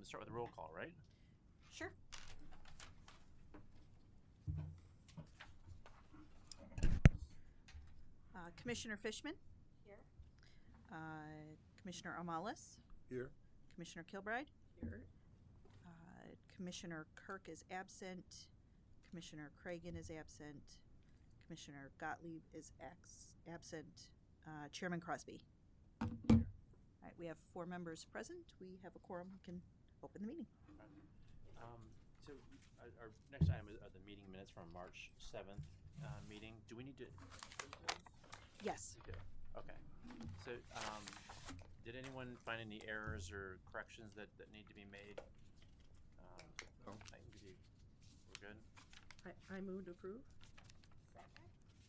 let's start with a roll call, right? Sure. Commissioner Fishman? Here. Commissioner Amalis? Here. Commissioner Kilbride? Here. Commissioner Kirk is absent. Commissioner Cragen is absent. Commissioner Gottlieb is absent. Chairman Crosby? All right, we have 4 members present. We have a quorum. We can open the meeting. So our next item are the meeting minutes from March 7th meeting. Do we need to? Yes. We do. Okay. So did anyone find any errors or corrections that need to be made? No. I can give you. We're good. I move to approve. Second.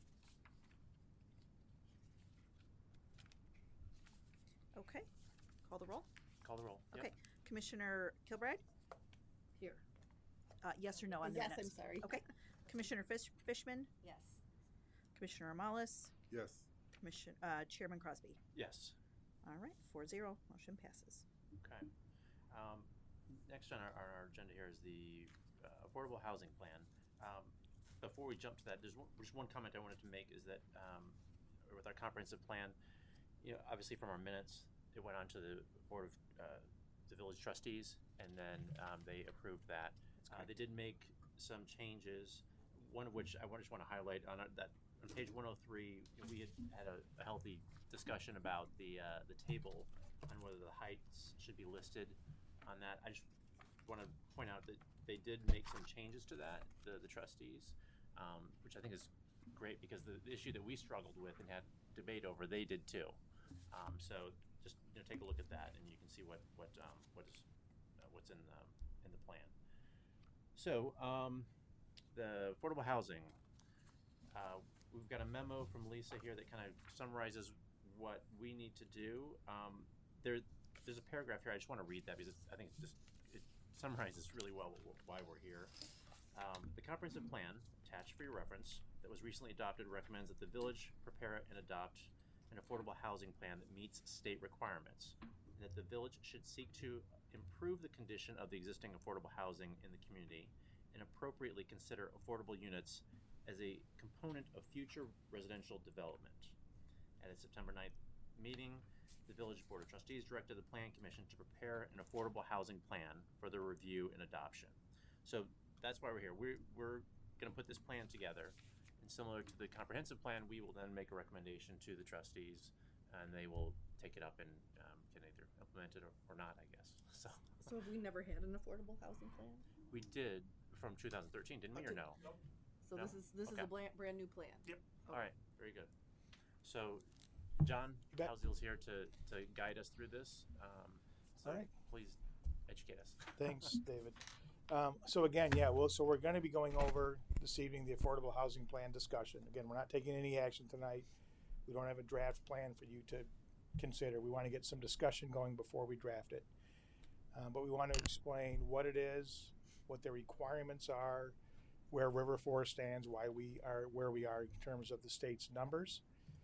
Okay. Call the roll. Call the roll. Okay. Commissioner Kilbride? Here. Yes or no on the Yes, minutes? I'm sorry. Okay. Commissioner Fishman? Yes. Commissioner Amalis? Yes. Chairman Crosby? Yes. All right, 4-0. Motion passes. Okay. Next on our agenda here is the affordable housing plan. Before we jump to that, there's just one comment I wanted to make is that with our comprehensive plan, obviously from our minutes, it went on to the board of the village trustees, and then they approved that. They did make some changes, one of which I just want to highlight on that. On page 103, we had a healthy discussion about the table on whether the heights should be listed on that. I just want to point out that they did make some changes to that, the trustees, which I think is great because the issue that we struggled with and had debate over, they did too. So just take a look at that, and you can see what's in the plan. So the affordable housing. We've got a memo from Lisa here that kind of summarizes what we need to do. There's a paragraph here. I just want to read that because I think it summarizes really well why we're here. The comprehensive plan, attached for your reference, that was recently adopted recommends that the village prepare and adopt an affordable housing plan that meets state requirements, and that the village should seek to improve the condition of the existing affordable housing in the community and appropriately consider affordable units as a component of future residential development. At a September 9th meeting, the Village Board of Trustees directed the Plan Commission to prepare an affordable housing plan for their review and adoption. So that's why we're here. We're going to put this plan together, and similar to the comprehensive plan, we will then make a recommendation to the trustees, and they will take it up and can either implement it or not, I guess. So we never had an affordable housing plan? we did from 2013, didn't we, or no? Nope. So No? this is Okay. a brand new plan? Yep. Okay. All right, very good. So, John bet. Houseal's here to guide us through this. So All right. please educate us. Thanks, David. So again, so we're going to be going over this evening the affordable housing plan discussion. Again, we're not taking any action tonight. We don't have a draft plan for you to consider. We want to get some discussion going before we draft it. But we want to explain what it is, what the requirements are, where River Forest stands, why we are where we are in terms of the state's numbers,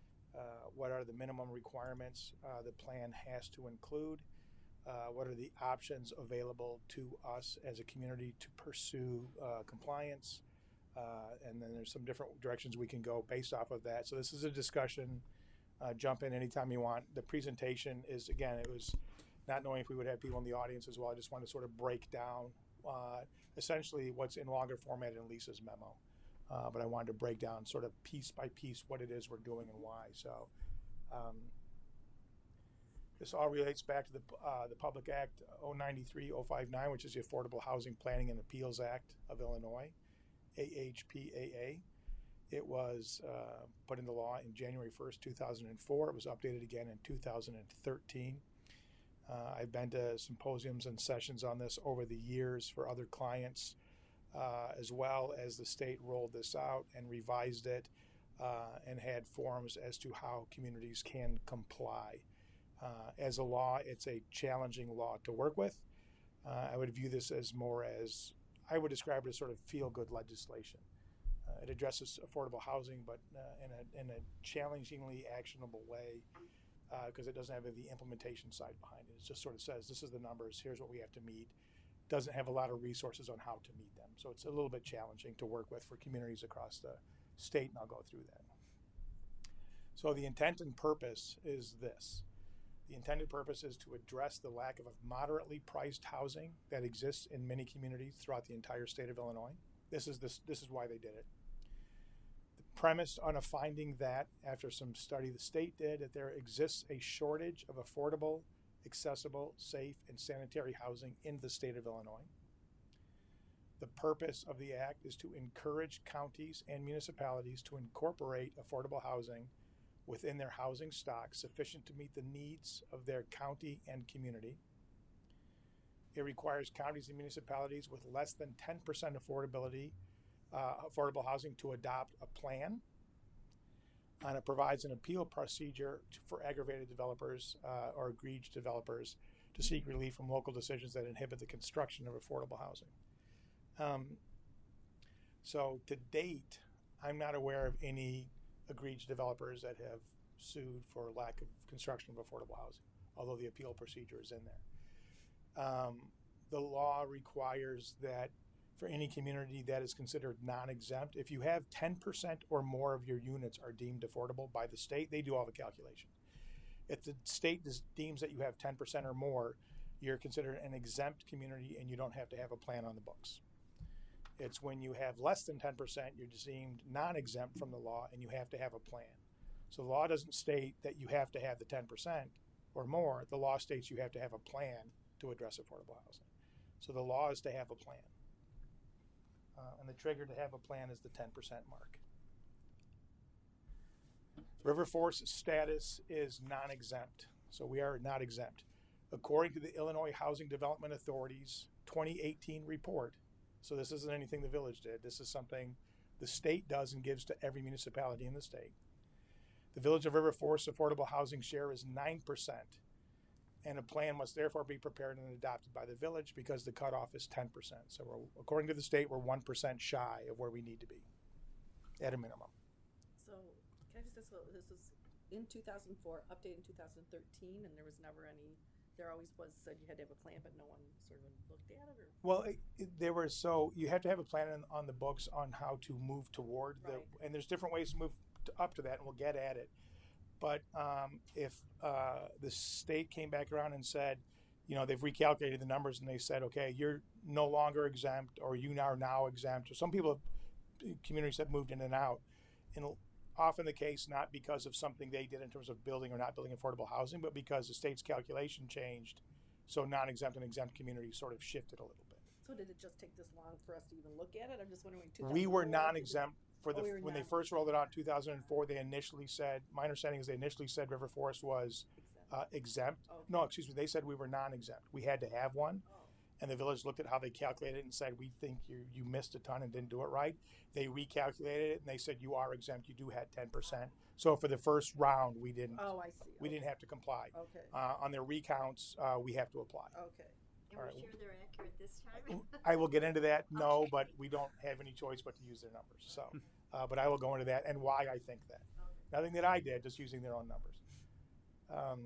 what are the minimum requirements the plan has to include, what are the options available to us as a community to pursue compliance, and then there's some different directions we can go based off of that. So this is a discussion. Jump in anytime you want. The presentation is, again, it was not knowing if we would have people in the audience as well. I just want to sort of break down essentially what's in longer format in Lisa's memo. But I wanted to break down sort of piece by piece what it is we're doing and why. So this all relates back to the Public Act 093-059, which is the Affordable Housing Planning and Appeals Act of Illinois, AHPAA. It was put into law in January 1st, 2004. It was updated again in 2013. I've been to symposiums and sessions on this over the years for other clients, as well as the state rolled this out and revised it and had forums as to how communities can comply. As a law, it's a challenging law to work with. I would view this as more as, I would describe it as sort of feel-good legislation. It addresses affordable housing, but in a challengingly actionable way, because it doesn't have the implementation side behind it. It just sort of says, this is the numbers, here's what we have to meet, doesn't have a lot of resources on how to meet them. So it's a little bit challenging to work with for communities across the state, and I'll go through that. So the intent and purpose is this. The intended purpose is to address the lack of moderately priced housing that exists in many communities throughout the entire state of Illinois. This is why they did it. Premised on a finding that, after some study the state did, that there exists a shortage of affordable, accessible, safe, and sanitary housing in the state of Illinois. The purpose of the act is to encourage counties and municipalities to incorporate affordable housing within their housing stock sufficient to meet the needs of their county and community. It requires counties and municipalities with less than 10% affordable housing to adopt a plan, and it provides an appeal procedure for aggravated developers or egregious developers to seek relief from local decisions that inhibit the construction of affordable housing. So to date, I'm not aware of any egregious developers that have sued for lack of construction of affordable housing, although the appeal procedure is in there. The law requires that for any community that is considered non-exempt, if you have 10% or more of your units are deemed affordable by the state, they do all the calculation. If the state deems that you have 10% or more, you're considered an exempt community and you don't have to have a plan on the books. It's when you have less than 10%, you're deemed non-exempt from the law and you have to have a plan. So the law doesn't state that you have to have the 10% or more. The law states you have to have a plan to address affordable housing. So the law is to have a plan. And the trigger to have a plan is the 10% mark. River Forest status is non-exempt. So we are not exempt. According to the Illinois Housing Development Authority's 2018 report, so this isn't anything the village did. This is something the state does and gives to every municipality in the state. The Village of River Forest affordable housing share is 9%, and a plan must therefore be prepared and adopted by the village because the cutoff is 10%. So according to the state, we're 1% shy of where we need to be at a minimum. So can I just ask, this was in 2004, updated in 2013, and there was never any, there always was said you had to have a plan, but no one sort of looked at it? Or? Well, so you have to have a plan on the books on how to move toward Right. and there's different ways to move up to that, and we'll get at it. But if the state came back around and said, they've recalculated the numbers and they said, okay, you're no longer exempt, or you are now exempt, or some people, communities have moved in and out, and often the case not because of something they did in terms of building or not building affordable housing, but because the state's calculation changed, so non-exempt and exempt communities sort of shifted a little bit. So did it just take this long for us to even look at it? I'm just wondering. We were non-exempt when they first rolled it out in 2004. They initially said, my understanding is they initially said River Forest was exempt. Okay. No, excuse me. They said we were non-exempt. We had to have one. Oh. And the village looked at how they calculated it and said, we think you missed a ton and didn't do it right. They recalculated it and they said, you are exempt. You do have 10%. So for the first round, we didn't. Oh, I see. We didn't have to comply. Okay. On their recounts, we have to apply. Okay. And All we're right. sure they're accurate this time? I will get into that. No, Okay. but we don't have any choice but to use their numbers. So, but I will go into that and why I think that. Nothing that I did, just using their own numbers.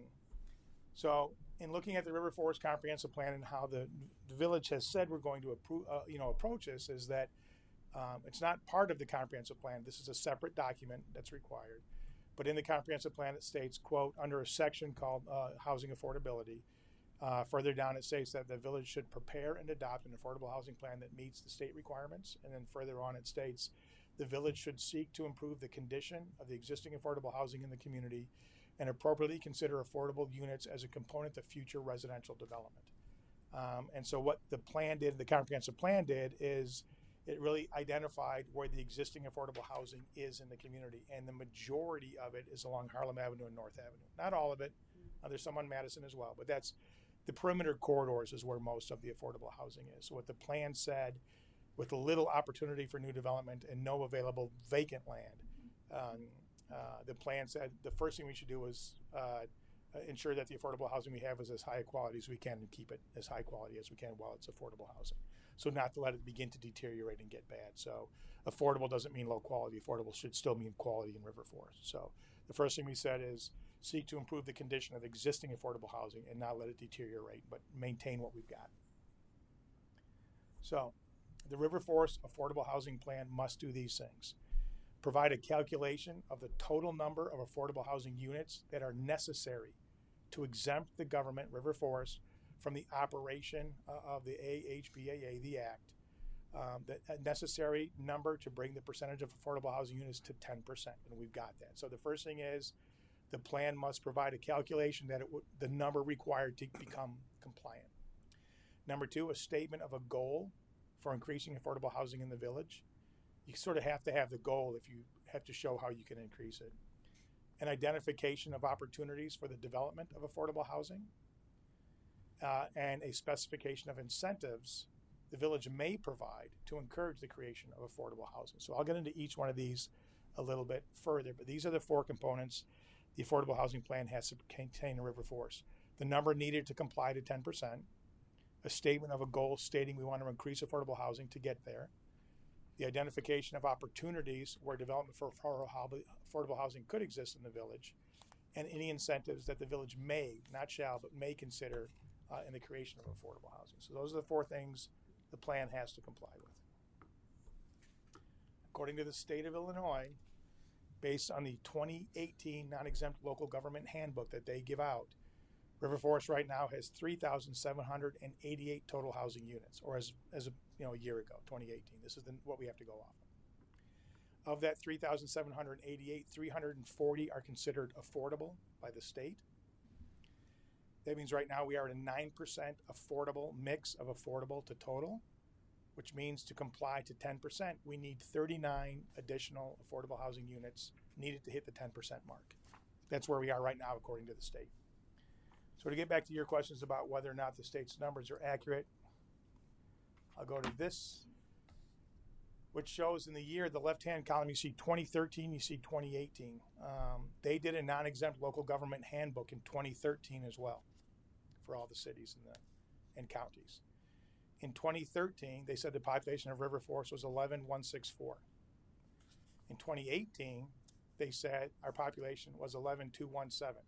So, in looking at the River Forest Comprehensive Plan and how the village has said we're going to approach this, is that it's not part of the comprehensive plan. This is a separate document that's required. But in the comprehensive plan, it states, quote, under a section called housing affordability. Further down, it states that the village should prepare and adopt an affordable housing plan that meets the state requirements. And then further on, it states the village should seek to improve the condition of the existing affordable housing in the community and appropriately consider affordable units as a component of future residential development. And so what the plan did, the comprehensive plan did, is it really identified where the existing affordable housing is in the community. And the majority of it is along Harlem Avenue and North Avenue. Not all of it. There's some on Madison as well. But that's the perimeter corridors is where most of the affordable housing is. So what the plan said, with little opportunity for new development and no available vacant land, the plan said the first thing we should do is ensure that the affordable housing we have is as high a quality as we can and keep it as high quality as we can while it's affordable housing. So not to let it begin to deteriorate and get bad. So affordable doesn't mean low quality. Affordable should still mean quality in River Forest. So the first thing we said is seek to improve the condition of existing affordable housing and not let it deteriorate, but maintain what we've got. So the River Forest Affordable Housing Plan must do these things. Provide a calculation of the total number of affordable housing units that are necessary to exempt the government, River Forest, from the operation of the AHBAA, the Act, the necessary number to bring the percentage of affordable housing units to 10%, and we've got that. So the first thing is the plan must provide a calculation that the number required to become compliant. Number two, a statement of a goal for increasing affordable housing in the village. You sort of have to have the goal if you have to show how you can increase it. An identification of opportunities for the development of affordable housing, and a specification of incentives the village may provide to encourage the creation of affordable housing. So I'll get into each one of these a little bit further, but these are the four components the affordable housing plan has to contain in River Forest. The number needed to comply to 10%, a statement of a goal stating we want to increase affordable housing to get there, the identification of opportunities where development for affordable housing could exist in the village, and any incentives that the village may, not shall, but may consider in the creation of affordable housing. So those are the four things the plan has to comply with. According to the state of Illinois, based on the 2018 non-exempt local government handbook that they give out, River Forest right now has 3,788 total housing units, or as a year ago, 2018. This is what we have to go off of. Of that 3,788, 340 are considered affordable by the state. That means right now we are at a 9% affordable mix of affordable to total, which means to comply to 10%, we need 39 additional affordable housing units needed to hit the 10% mark. That's where we are right now, according to the state. So to get back to your questions about whether or not the state's numbers are accurate, I'll go to this, which shows in the year, the left-hand column, you see 2013, you see 2018. They did a non-exempt local government handbook in 2013 as well for all the cities and counties. In 2013, they said the population of River Forest was 11,164. In 2018, they said our population was 11,217.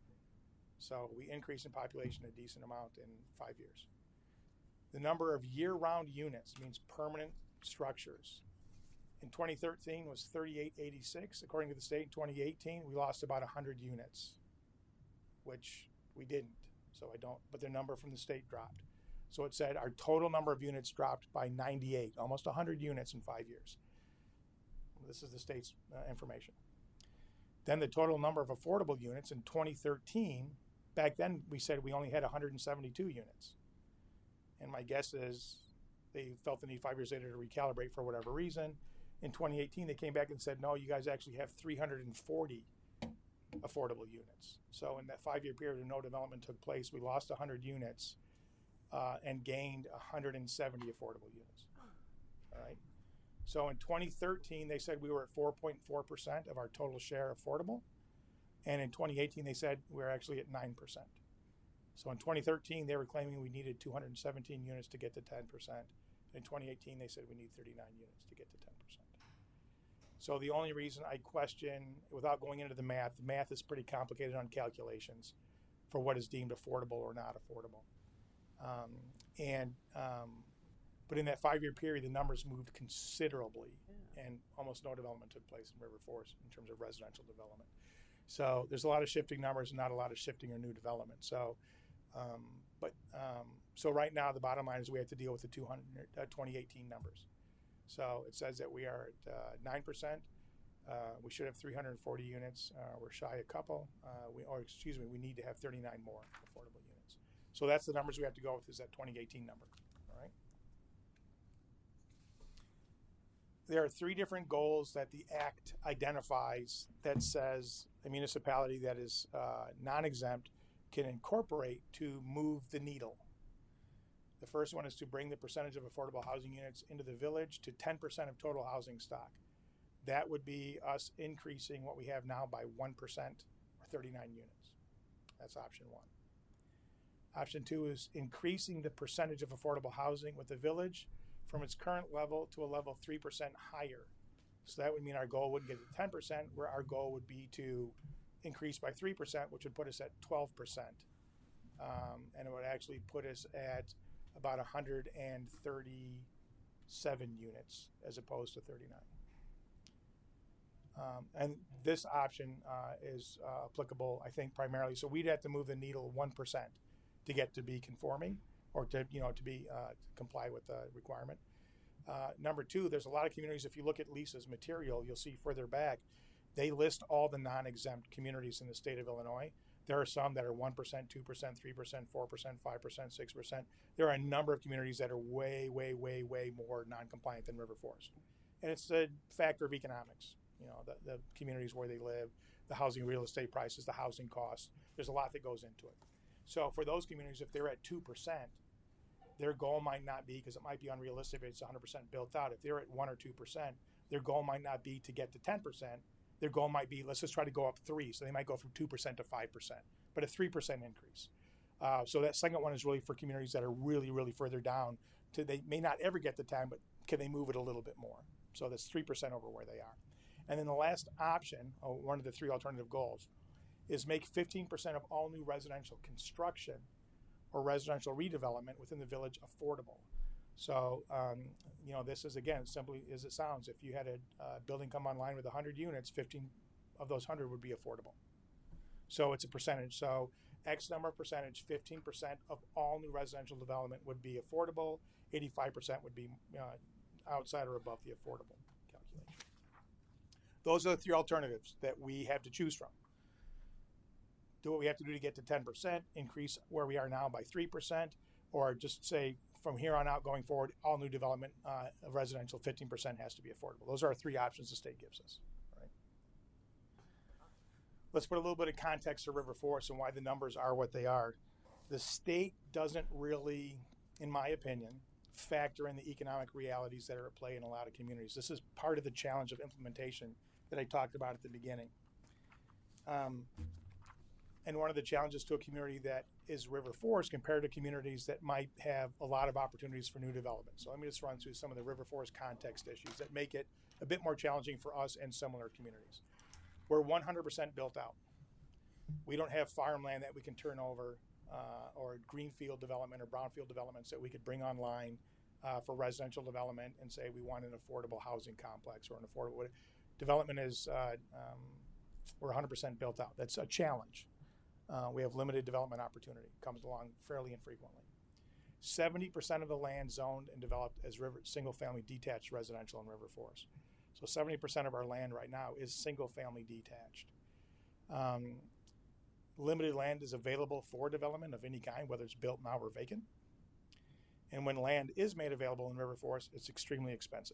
So we increased in population a decent amount in 5 years. The number of year-round units means permanent structures. In 2013 was 3,886. According to the state, in 2018, we lost about 100 units, which we didn't. So but the number from the state dropped. So it said our total number of units dropped by 98, almost 100 units in 5 years. This is the state's information. Then the total number of affordable units in 2013, back then we said we only had 172 units. And my guess is they felt the need 5 years later to recalibrate for whatever reason. In 2018, they came back and said, no, you guys actually have 340 affordable units. So in that 5 year period when no development took place, we lost 100 units and gained 170 affordable units. All right. So in 2013, they said we were at 4.4% of our total share affordable. And in 2018, they said we were actually at 9%. So in 2013, they were claiming we needed 217 units to get to 10%. In 2018, they said we need 39 units to get to 10%. So the only reason I question, without going into the math is pretty complicated on calculations for what is deemed affordable or not affordable. But in that 5 year period, the numbers moved considerably, and almost no development took place in River Forest in terms of residential development. So there's a lot of shifting numbers and not a lot of shifting or new development. So, so right now the bottom line is we have to deal with the 2018 numbers. So it says that we are at 9%. We should have 340 units. We're shy a couple. We need to have 39 more affordable units. So that's the numbers we have to go with, is that 2018 number. All right. There are 3 different goals that the Act identifies that says a municipality that is non-exempt can incorporate to move the needle. The first one is to bring the percentage of affordable housing units into the village to 10% of total housing stock. That would be us increasing what we have now by 1% or 39 units. That's option 1. Option 2 is increasing the percentage of affordable housing with the village from its current level to a level 3% higher. So that would mean our goal wouldn't get to 10%, where our goal would be to increase by 3%, which would put us at 12%. And it would actually put us at about 137 units as opposed to 39. And this option is applicable, I think, primarily. So we'd have to move the needle 1% to get to be conforming, or to be comply with the requirement. Number two, there's a lot of communities. If you look at Lisa's material, you'll see further back, they list all the non-exempt communities in the state of Illinois. There are some that are 1%, 2%, 3%, 4%, 5%, 6%. There are a number of communities that are way, way, way, way more non-compliant than River Forest, and it's a factor of economics. The communities where they live, the housing, real estate prices, the housing costs. There's a lot that goes into it. So for those communities, if they're at 2%, their goal might not be, because it might be unrealistic if it's 100% built out. If they're at 1 or 2%, their goal might not be to get to 10%. Their goal might be, let's just try to go up 3. So they might go from 2% to 5%, but a 3% increase. So that second one is really for communities that are really, really further down. They may not ever get to 10, but can they move it a little bit more? So that's 3% over where they are. And then the last option, one of the 3 alternative goals, is make 15% of all new residential construction or residential redevelopment within the village affordable. So, this is, again, simply as it sounds. If you had a building come online with 100 units, 15 of those 100 would be affordable. So it's a percentage. So X number of percentage, 15% of all new residential development would be affordable. 85% would be outside or above the affordable calculation. Those are the 3 alternatives that we have to choose from. Do what we have to do to get to 10%, increase where we are now by 3%, or just say from here on out going forward, all new development of residential, 15% has to be affordable. Those are our 3 options the state gives us. Right? Let's put a little bit of context to River Forest and why the numbers are what they are. The state doesn't really, in my opinion, factor in the economic realities that are at play in a lot of communities. This is part of the challenge of implementation that I talked about at the beginning. And one of the challenges to a community that is River Forest compared to communities that might have a lot of opportunities for new development. So let me just run through some of the River Forest context issues that make it a bit more challenging for us and similar communities. We're 100% built out. We don't have farmland that we can turn over or greenfield development or brownfield developments that we could bring online for residential development and say we want an affordable housing complex or an affordable development is we're 100% built out. That's a challenge. We have limited development opportunity. Comes along fairly infrequently. 70% of the land zoned and developed as single-family detached residential in River Forest. So 70% of our land right now is single-family detached. Limited land is available for development of any kind, whether it's built now or vacant. And when land is made available in River Forest, it's extremely expensive.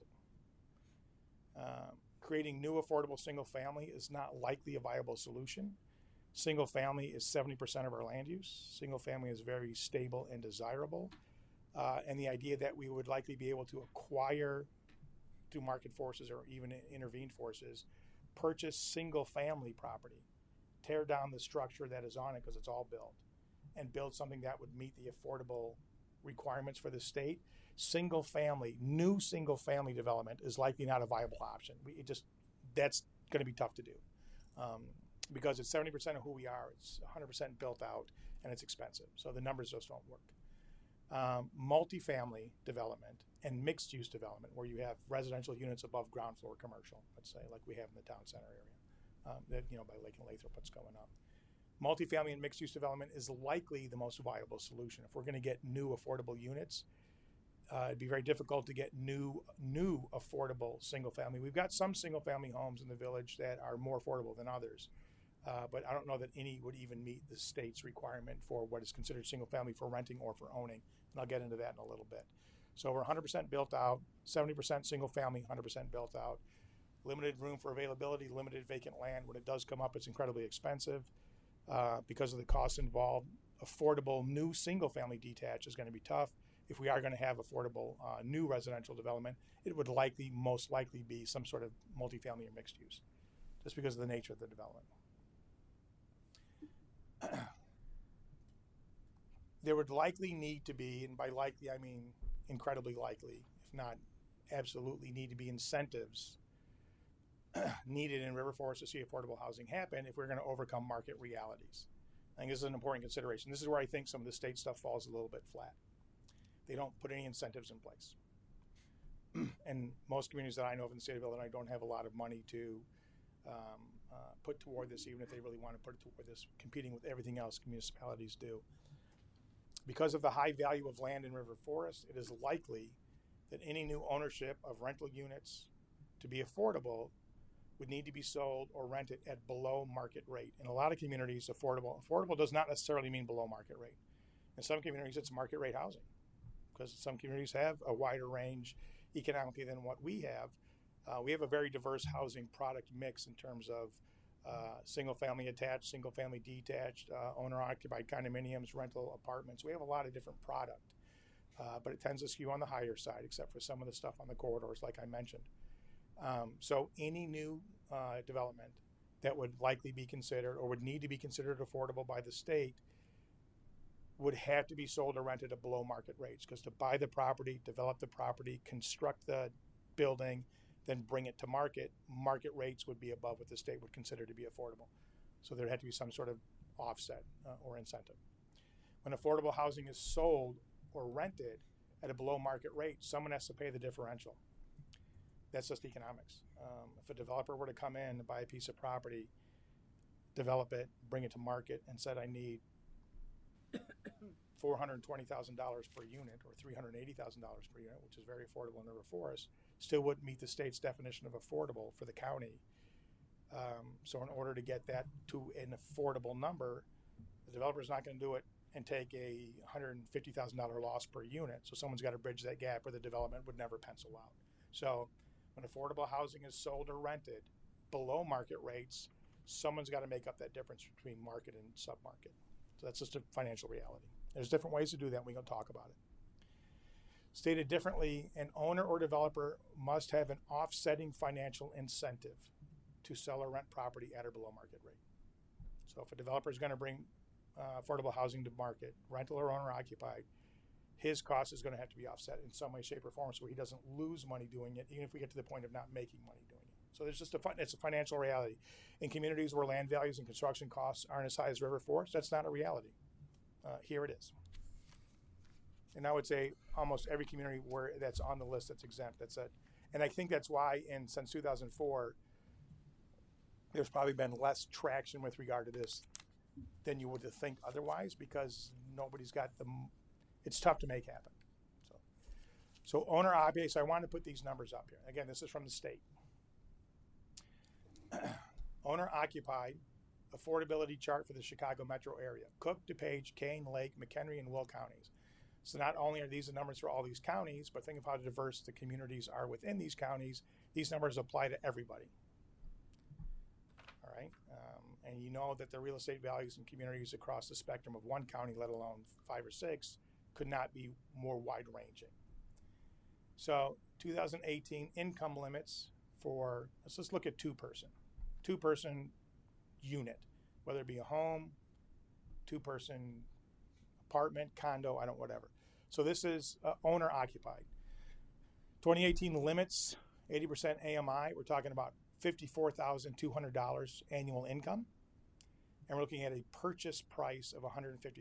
Creating new affordable single-family is not likely a viable solution. Single family is 70% of our land use. Single family is very stable and desirable. And the idea that we would likely be able to acquire through market forces or even intervened forces, purchase single family property, tear down the structure that is on it because it's all built, and build something that would meet the affordable requirements for the state. New single family development is likely not a viable option. That's going to be tough to do. Because it's 70% of who we are, it's 100% built out, and it's expensive. So the numbers just don't work. Multifamily development and mixed-use development, where you have residential units above ground floor commercial, let's say, like we have in the town center area, by Lake and Lathrop, what's going on. Multifamily and mixed-use development is likely the most viable solution. If we're going to get new affordable units, it'd be very difficult to get new affordable single-family. We've got some single-family homes in the village that are more affordable than others. But I don't know that any would even meet the state's requirement for what is considered single family for renting or for owning. And I'll get into that in a little bit. So we're 100% built out, 70% single family, 100% built out. Limited room for availability, limited vacant land. When it does come up, it's incredibly expensive because of the costs involved. Affordable new single family detached is going to be tough. If we are going to have affordable new residential development, it would most likely be some sort of multifamily or mixed use, just because of the nature of the development. There would likely need to be, and by likely I mean incredibly likely, if not absolutely, need to be incentives needed in River Forest to see affordable housing happen if we're going to overcome market realities. I think this is an important consideration. This is where I think some of the state stuff falls a little bit flat. They don't put any incentives in place. And most communities that I know of in the state of Illinois don't have a lot of money to put toward this, even if they really want to put it toward this, competing with everything else municipalities do. Because of the high value of land in River Forest, it is likely that any new ownership of rental units to be affordable would need to be sold or rented at below market rate. In a lot of communities, affordable does not necessarily mean below market rate. In some communities, it's market rate housing, because some communities have a wider range economically than what we have. We have a very diverse housing product mix in terms of single family attached, single family detached, owner occupied condominiums, rental apartments. We have a lot of different product, but it tends to skew on the higher side, except for some of the stuff on the corridors, like I mentioned. So any new development that would likely be considered or would need to be considered affordable by the state would have to be sold or rented at below market rates, because to buy the property, develop the property, construct the building, then bring it to market, market rates would be above what the state would consider to be affordable. So there had to be some sort of offset or incentive. When affordable housing is sold or rented at a below market rate, someone has to pay the differential. That's just economics. If a developer were to come in and buy a piece of property, develop it, bring it to market, and said, I need $420,000 per unit or $380,000 per unit, which is very affordable in River Forest, still wouldn't meet the state's definition of affordable for the county. So in order to get that to an affordable number, the developer's not going to do it and take a $150,000 loss per unit. So someone's got to bridge that gap, or the development would never pencil out. So when affordable housing is sold or rented below market rates, someone's got to make up that difference between market and submarket. So that's just a financial reality. There's different ways to do that, and we can talk about it. Stated differently, an owner or developer must have an offsetting financial incentive to sell or rent property at or below market rate. So if a developer is going to bring affordable housing to market, rental or owner occupied, his cost is going to have to be offset in some way, shape, or form, so he doesn't lose money doing it, even if we get to the point of not making money doing it. So there's just it's a financial reality. In communities where land values and construction costs aren't as high as River Forest, that's not a reality. Here it is. And I would say almost every community where that's on the list that's exempt, that's it. And I think that's why since 2004, there's probably been less traction with regard to this than you would think otherwise, because nobody's got it's tough to make happen. So owner occupied, so I want to put these numbers up here. Again, this is from the state. Owner occupied affordability chart for the Chicago metro area: Cook, DuPage, Kane, Lake, McHenry, and Will counties. So not only are these the numbers for all these counties, but think of how diverse the communities are within these counties. These numbers apply to everybody. All right, and you know that the real estate values in communities across the spectrum of one county, let alone 5 or 6, could not be more wide-ranging. So 2018 income limits for, let's just look at two-person unit, whether it be a home, two-person apartment, condo, whatever. So this is owner occupied. 2018 limits, 80% AMI. We're talking about $54,200 annual income, and we're looking at a purchase price of $150,000.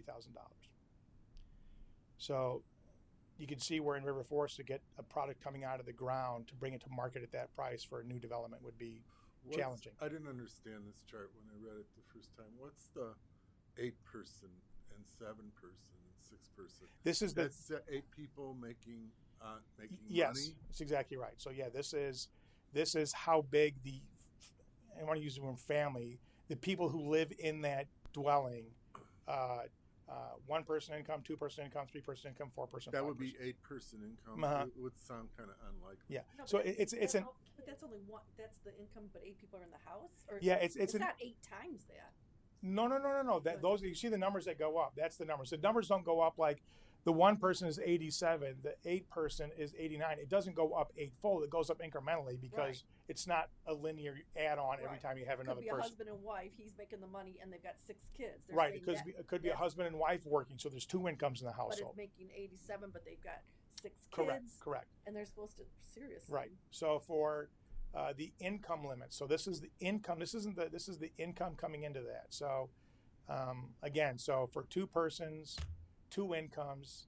So you can see where in River Forest to get a product coming out of the ground to bring it to market at that price for a new development would be challenging. I didn't understand this chart when I read it the first time. What's the 8-person and 7-person and 6-person? This is that's 8 people making yes, money? That's exactly right. So yeah, this is how big I want to use the word family, the people who live in that dwelling, 1-person income, 2-person income, 3-person income, 4-person. That 5-person. would be 8-person income. Uh-huh. It would sound kind of unlikely. Yeah. No, So but it's that's an but that's only one. That's the income, but 8 people are in the house. Or yeah. It's not 8 times that. No. That those you see the numbers that go up. That's the numbers. The numbers don't go up like the 1-person is 87, the 8-person is 89. It doesn't go up 8-fold. It goes up incrementally because Right. It's not a linear add-on every Right. time you have another Could be person. a husband and wife. He's making the money, and they've got 6 kids. They're Right. saying It could be a that's- husband and wife working, so there's 2 incomes in the But household. it's making 87, but they've got 6 Correct. kids, and they're supposed to seriously. Right. So for the income limit, so this is the income. This is the income coming into that. So again, so for 2 persons, 2 incomes,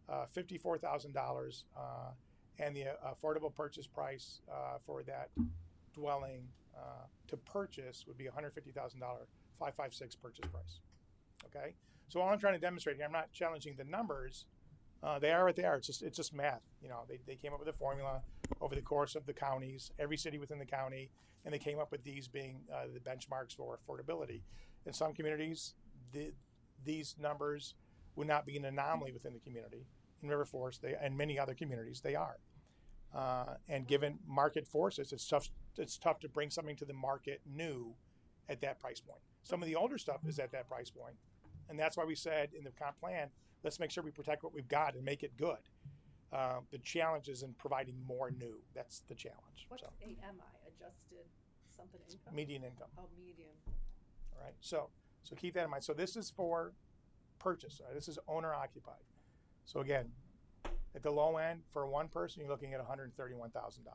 $54,000, and the affordable purchase price for that dwelling to purchase would be $150,000, 556 purchase price. Okay, so all I'm trying to demonstrate here, I'm not challenging the numbers. They are what they are. It's just math. You know, they came up with a formula over the course of the counties, every city within the county, and they came up with these being the benchmarks for affordability. In some communities, these numbers would not be an anomaly within the community. In River Forest, and many other communities, they are. And given market forces, it's tough to bring something to the market new at that price point. Some of the older stuff is at that price point, and that's why we said in the comp plan, let's make sure we protect what we've got and make it good. The challenge is in providing more new. That's the challenge. What's So, AMI, adjusted something income? median income. Oh, median. All right. So keep that in mind. So this is for purchase. Right? This is owner occupied. So again, at the low end for one person, you're looking at $131,000.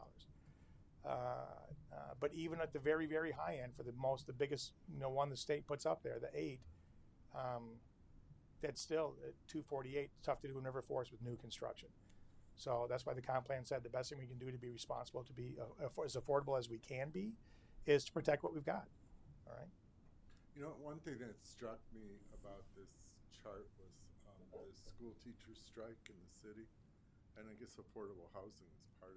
But even at the very, very high end, for the biggest, one the state puts up there, the 8, that's still at $248. It's tough to do in River Forest with new construction. So that's why the comp plan said the best thing we can do to be responsible, to be as affordable as we can be, is to protect what we've got. All right. One thing that struck me about this chart was the school teachers strike in the city, and I guess affordable housing is part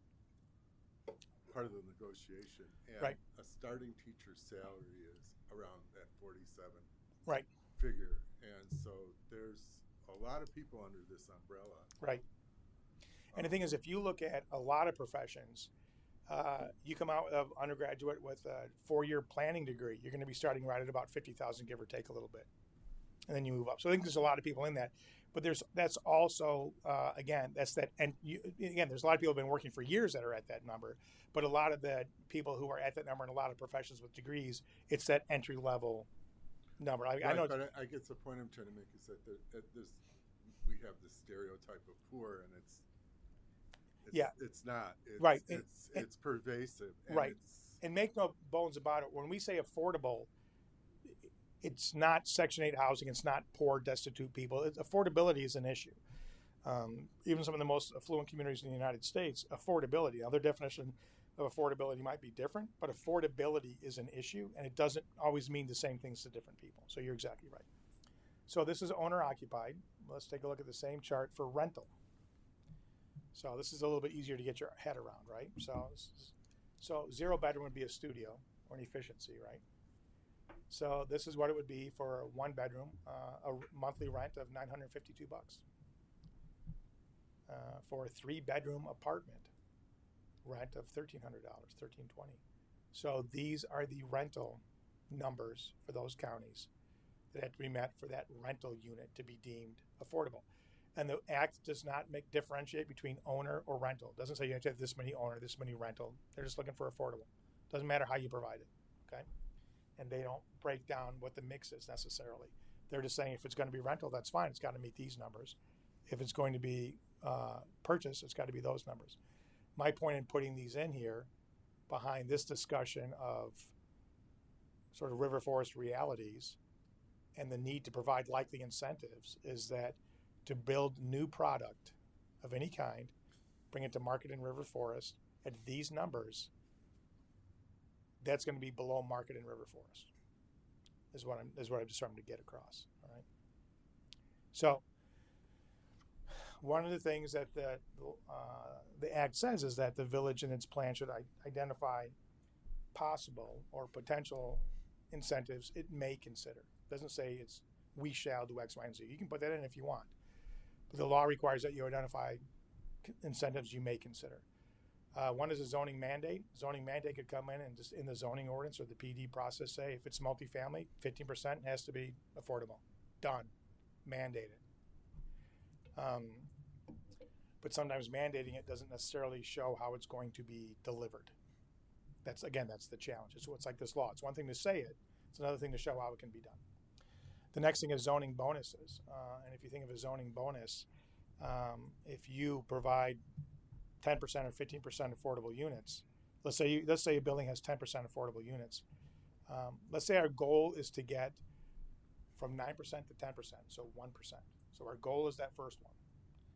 of the negotiation. And right. A starting teacher's salary is around that 47 right. figure, and so there's a lot of people under this umbrella. Right. And the thing is, if you look at a lot of professions, you come out of undergraduate with a 4-year planning degree, you're going to be starting right at about 50,000, give or take a little bit, and then you move up. So I think there's a lot of people in that, but that's also there's a lot of people who've been working for years that are at that number, but a lot of the people who are at that number in a lot of professions with degrees, it's that entry level number. I know, but I guess the point I'm trying to make is that we have this stereotype of poor, and it's not. Right. It's pervasive. And right. And make no bones about it. When we say affordable, it's not Section 8 housing. It's not poor, destitute people. Affordability is an issue. Even some of the most affluent communities in the United States, affordability. Now, their definition of affordability might be different, but affordability is an issue, and it doesn't always mean the same things to different people. So you're exactly right. So this is owner-occupied. Let's take a look at the same chart for rental. So this is a little bit easier to get your head around, right? So 0 bedroom would be a studio or an efficiency, right? So this is what it would be for a 1 bedroom, a monthly rent of $952. For a 3 bedroom apartment, rent of $1,300, $1,320. So these are the rental numbers for those counties that have to be met for that rental unit to be deemed affordable. And the Act does not differentiate between owner or rental. It doesn't say you have to have this many owner, this many rental. They're just looking for affordable. Doesn't matter how you provide it, okay? And they don't break down what the mix is necessarily. They're just saying if it's going to be rental, that's fine. It's got to meet these numbers. If it's going to be purchase, it's got to be those numbers. My point in putting these in here behind this discussion of sort of River Forest realities and the need to provide likely incentives is that to build new product of any kind, bring it to market in River Forest at these numbers, that's going to be below market in River Forest. Is what I'm just trying to get across. All right. So one of the things that the Act says is that the village in its plan should identify possible or potential incentives it may consider. It doesn't say it's we shall do X, Y, and Z. You can put that in if you want. But the law requires that you identify incentives you may consider. One is a zoning mandate. Zoning mandate could come in and just in the zoning ordinance or the PD process say if it's multifamily, 15% has to be affordable. Done. Mandated. But sometimes mandating it doesn't necessarily show how it's going to be delivered. That's the challenge. It's like this law. It's one thing to say it. It's another thing to show how it can be done. The next thing is zoning bonuses. And if you think of a zoning bonus, if you provide 10% or 15% affordable units, let's say a building has 10% affordable units. Let's say our goal is to get from 9% to 10%, so 1%. So our goal is that first one.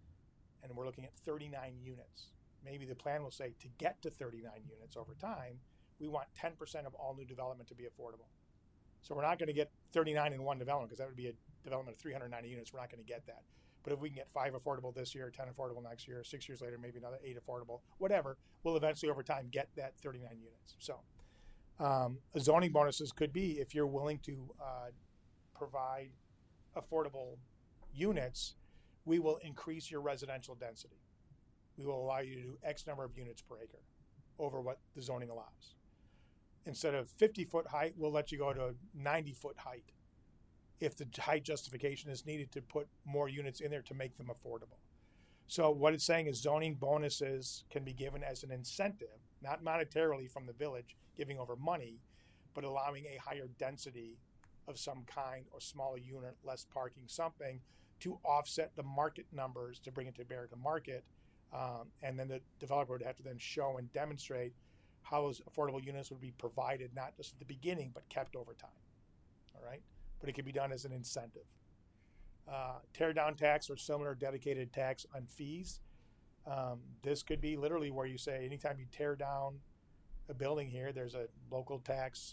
and we're looking at 39 units. Maybe the plan will say to get to 39 units over time, we want 10% of all new development to be affordable. So we're not going to get 39 in one development because that would be a development of 390 units. We're not going to get that. But if we can get 5 affordable this year, 10 affordable next year, 6 years later, maybe another 8 affordable, whatever, we'll eventually over time get that 39 units. So zoning bonuses could be if you're willing to provide affordable units, we will increase your residential density. We will allow you to do X number of units per acre over what the zoning allows. Instead of 50-foot height, we'll let you go to 90-foot height if the height justification is needed to put more units in there to make them affordable. So what it's saying is zoning bonuses can be given as an incentive, not monetarily from the village giving over money, but allowing a higher density of some kind or smaller unit, less parking, something to offset the market numbers to bring it to bear to market. And then the developer would have to then show and demonstrate how those affordable units would be provided, not just at the beginning, but kept over time. All right? But it can be done as an incentive. Tear down tax or similar dedicated tax on fees. This could be literally where you say anytime you tear down a building here, there's a local tax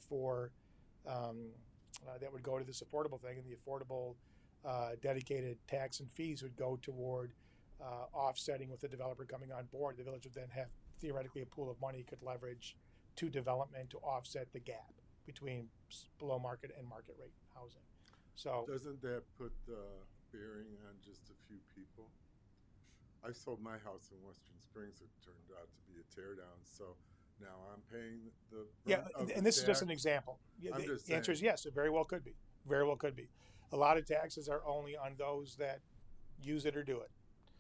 that would go to this affordable thing, and the affordable dedicated tax and fees would go toward offsetting with the developer coming on board. The village would then have theoretically a pool of money it could leverage to development to offset the gap between below market and market rate housing. So doesn't that put the bearing on just a few people? I sold my house in Western Springs. It turned out to be a tear down. So now I'm paying the and this is just an example. The answer is yes. It very well could be. Very well could be. A lot of taxes are only on those that use it or do it.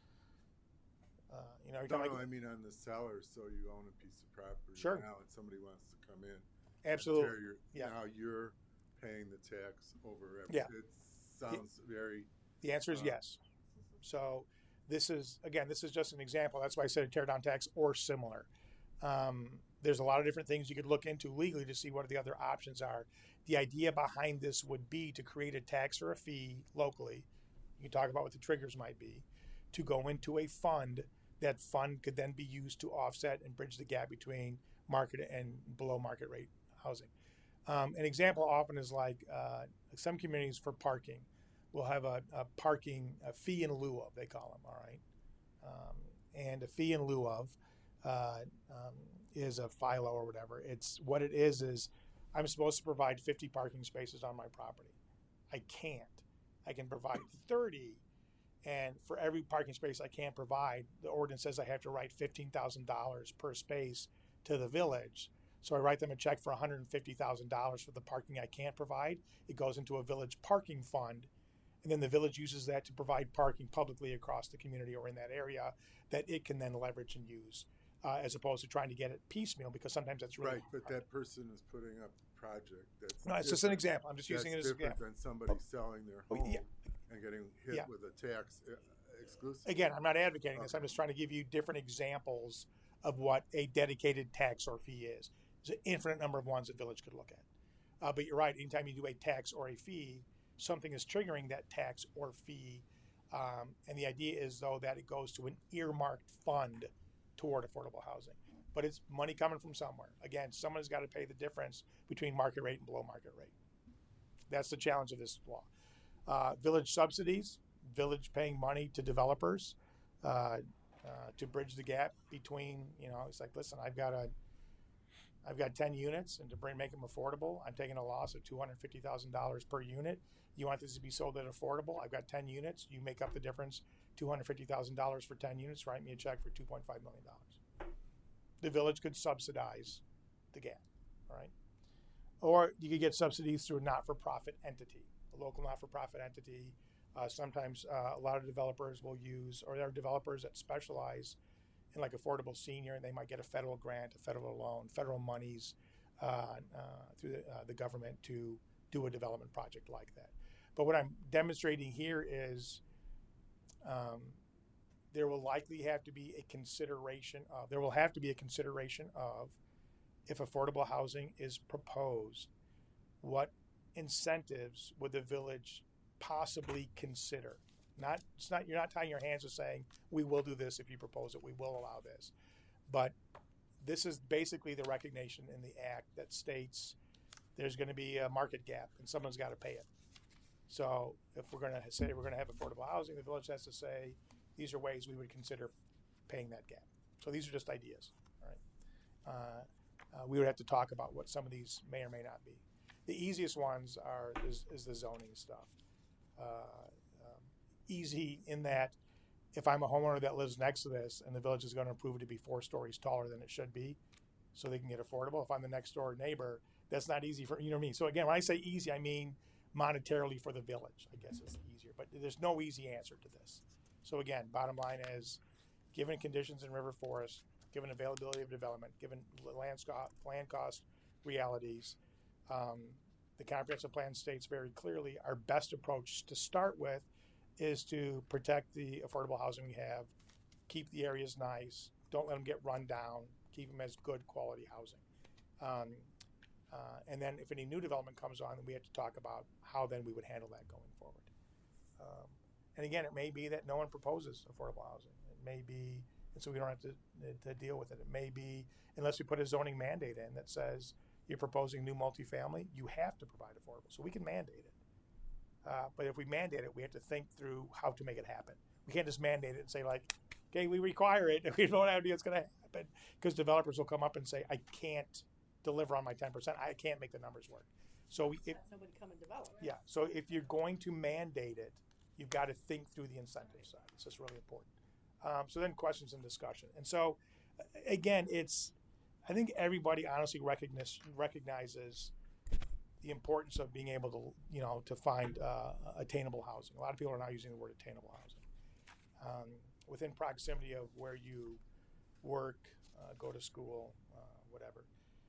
I mean on the seller. So you own a piece of property sure. now, and somebody wants to come in. Absolutely. Now you're paying the tax over everything. Yeah. It sounds very. The answer is yes. So this is just an example. That's why I said a tear down tax or similar. There's a lot of different things you could look into legally to see what the other options are. The idea behind this would be to create a tax or a fee locally. You can talk about what the triggers might be to go into a fund. That fund could then be used to offset and bridge the gap between market and below market rate housing. An example often is like some communities for parking will have a parking fee in lieu of, they call them, all right? And a fee in lieu of is a FILO or whatever. It's what it is I'm supposed to provide 50 parking spaces on my property. I can't. I can provide 30. And for every parking space I can't provide, the ordinance says I have to write $15,000 per space to the village. So I write them a check for $150,000 for the parking I can't provide. It goes into a village parking fund, and then the village uses that to provide parking publicly across the community or in that area that it can then leverage and use, as opposed to trying to get it piecemeal, because sometimes that's really right. But that person is putting up a project that's no, it's just an example. I'm just using it as an example. That's different than somebody selling their home and getting hit with a tax exclusive. Again, I'm not advocating this. I'm just trying to give you different examples of what a dedicated tax or fee is. There's an infinite number of ones that village could look at. But you're right. Anytime you do a tax or a fee, something is triggering that tax or fee. And the idea is, though, that it goes to an earmarked fund toward affordable housing. But it's money coming from somewhere. Again, someone's got to pay the difference between market rate and below market rate. That's the challenge of this law. Village subsidies, village paying money to developers to bridge the gap between, it's like, listen, I've got 10 units, and to make them affordable, I'm taking a loss of $250,000 per unit. You want this to be sold at affordable? I've got 10 units. You make up the difference, $250,000 for 10 units. Write me a check for $2.5 million. The village could subsidize the gap, all right? Or you could get subsidies through a not-for-profit entity, a local not-for-profit entity. Sometimes a lot of developers will use, or there are developers that specialize in like affordable senior, and they might get a federal grant, a federal loan, federal monies through the government to do a development project like that. But what I'm demonstrating here is there will likely have to be a consideration of, if affordable housing is proposed, what incentives would the village possibly consider? You're not tying your hands to saying we will do this if you propose it. We will allow this, but this is basically the recognition in the act that states there's going to be a market gap and someone's got to pay it. So if we're going to say we're going to have affordable housing, the village has to say these are ways we would consider paying that gap. So these are just ideas. All right. We would have to talk about what some of these may or may not be. The easiest ones is the zoning stuff. Easy in that if I'm a homeowner that lives next to this and the village is going to approve it to be 4 stories taller than it should be so they can get affordable. If I'm the next door neighbor, that's not easy for, you know what I mean? So again, when I say easy, I mean monetarily for the village, I guess is easier, but there's no easy answer to this. So again, bottom line is given conditions in River Forest, given availability of development, given land cost realities, the comprehensive plan states very clearly our best approach to start with is to protect the affordable housing we have, keep the areas nice, don't let them get run down, keep them as good quality housing. And then if any new development comes on, then we have to talk about how then we would handle that going forward. And again, it may be that no one proposes affordable housing. It may be, and so we don't have to deal with it. It may be, unless we put a zoning mandate in that says you're proposing new multifamily, you have to provide affordable. So we can mandate it. But if we mandate it, we have to think through how to make it happen. We can't just mandate it and say like, okay, we require it. We don't have idea it's going to happen because developers will come up and say, I can't deliver on my 10%. I can't make the numbers work. So Nobody come and develop. yeah. So if you're going to mandate it, you've got to think through the incentive side. It's just really important. So then questions and discussion. And so again, I think everybody honestly recognizes the importance of being able to find attainable housing. A lot of people are now using the word attainable housing. Within proximity of where you work, go to school, whatever.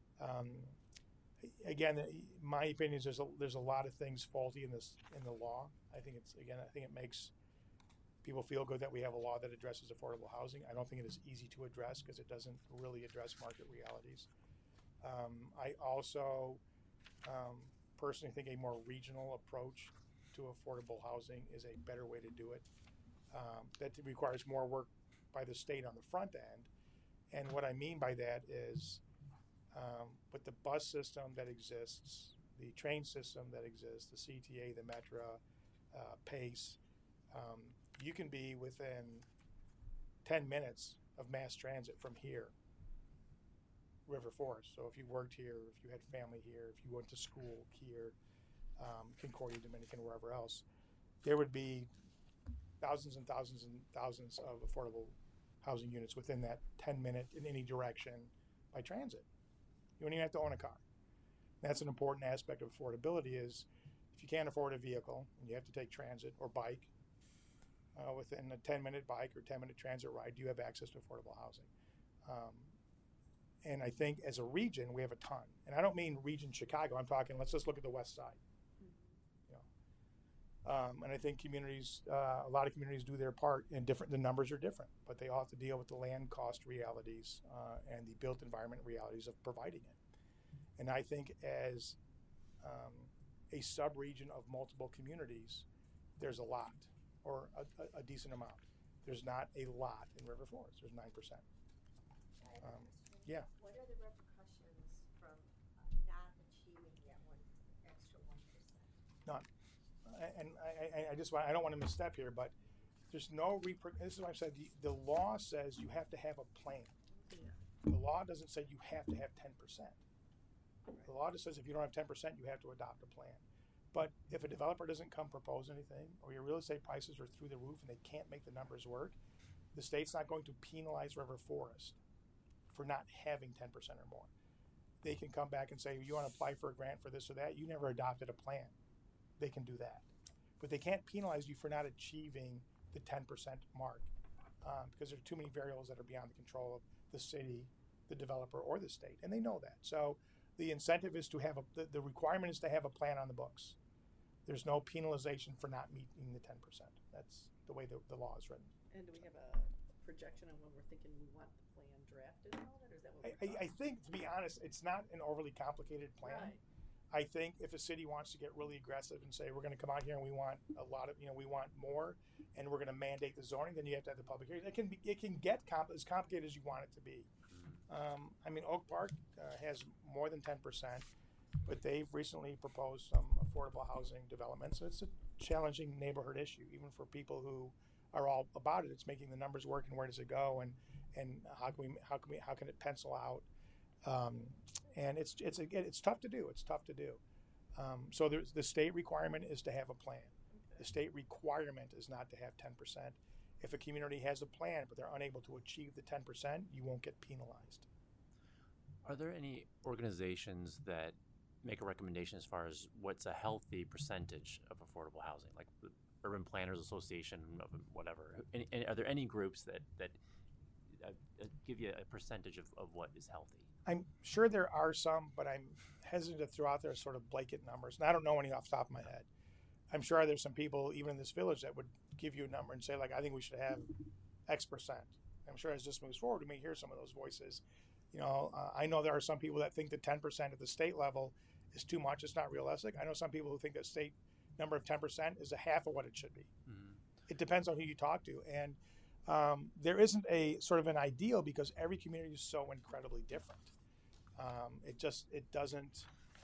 Again, my opinion is there's a lot of things faulty in the law. I think it makes people feel good that we have a law that addresses affordable housing. I don't think it is easy to address because it doesn't really address market realities. I also personally think a more regional approach to affordable housing is a better way to do it. That requires more work by the state on the front end. And what I mean by that is with the bus system that exists, the train system that exists, the CTA, the Metra, PACE, you can be within 10 minutes of mass transit from here, River Forest. So if you worked here, if you had family here, if you went to school here, Concordia, Dominican, wherever else, there would be thousands and thousands and thousands of affordable housing units within that 10-minute in any direction by transit. You don't even have to own a car. That's an important aspect of affordability is if you can't afford a vehicle and you have to take transit or bike, within a 10-minute bike or 10-minute transit ride, you have access to affordable housing. And I think as a region, we have a ton. And I don't mean region Chicago. I'm talking, let's just look at the west side. And I think communities, a lot of communities do their part, and the numbers are different, but they all have to deal with the land cost realities and the built environment realities of providing it. And I think as a sub-region of multiple communities, there's a lot, or a decent amount. There's not a lot in River Forest. There's 9%. Yeah. What are the repercussions from not achieving that extra 1%? None. And I don't want to misstep here, but there's no this is why I said the law says you have to have a plan. Yeah. The law doesn't say you have to have 10%. The law just says if you don't have 10%, you have to adopt a plan. But if a developer doesn't come propose anything, or your real estate prices are through the roof and they can't make the numbers work, the state's not going to penalize River Forest for not having 10% or more. They can come back and say, you want to apply for a grant for this or that? You never adopted a plan. They can do that. But they can't penalize you for not achieving the 10% mark because there are too many variables that are beyond the control of the city, the developer, or the state. And they know that. So the incentive is to have the requirement is to have a plan on the books. There's no penalization for not meeting the 10%. That's the way the law is written. And do we have a projection on when we're thinking we want the plan drafted and all that, or is that what we're I think, to be honest, it's not an overly complicated plan. Right. I think if a city wants to get really aggressive and say we're going to come out here and we want a lot of, we want more, and we're going to mandate the zoning, then you have to have the public hearing. It can get as complicated as you want it to be. I mean, Oak Park has more than 10%, but they've recently proposed some affordable housing development. So it's a challenging neighborhood issue, even for people who are all about it. It's making the numbers work, and where does it go, and how can it pencil out? And it's tough to do. It's tough to do. So the state requirement is to have a plan. The state requirement is not to have 10%. If a community has a plan but they're unable to achieve the 10%, you won't get penalized. Are there any organizations that make a recommendation as far as what's a healthy percentage of affordable housing, like the Urban Planners Association, of whatever? Are there any groups that give you a percentage of what is healthy? I'm sure there are some, but I'm hesitant to throw out there sort of blanket numbers. And I don't know any off the top of my head. I'm sure there's some people, even in this village, that would give you a number and say, like, I think we should have X percent. I'm sure as this moves forward, we may hear some of those voices. I know there are some people that think that 10% at the state level is too much. It's not realistic. I know some people who think that state number of 10% is a half of what it should be. Mm-hmm. It depends on who you talk to. And there isn't a sort of an ideal, because every community is so incredibly different. It doesn't.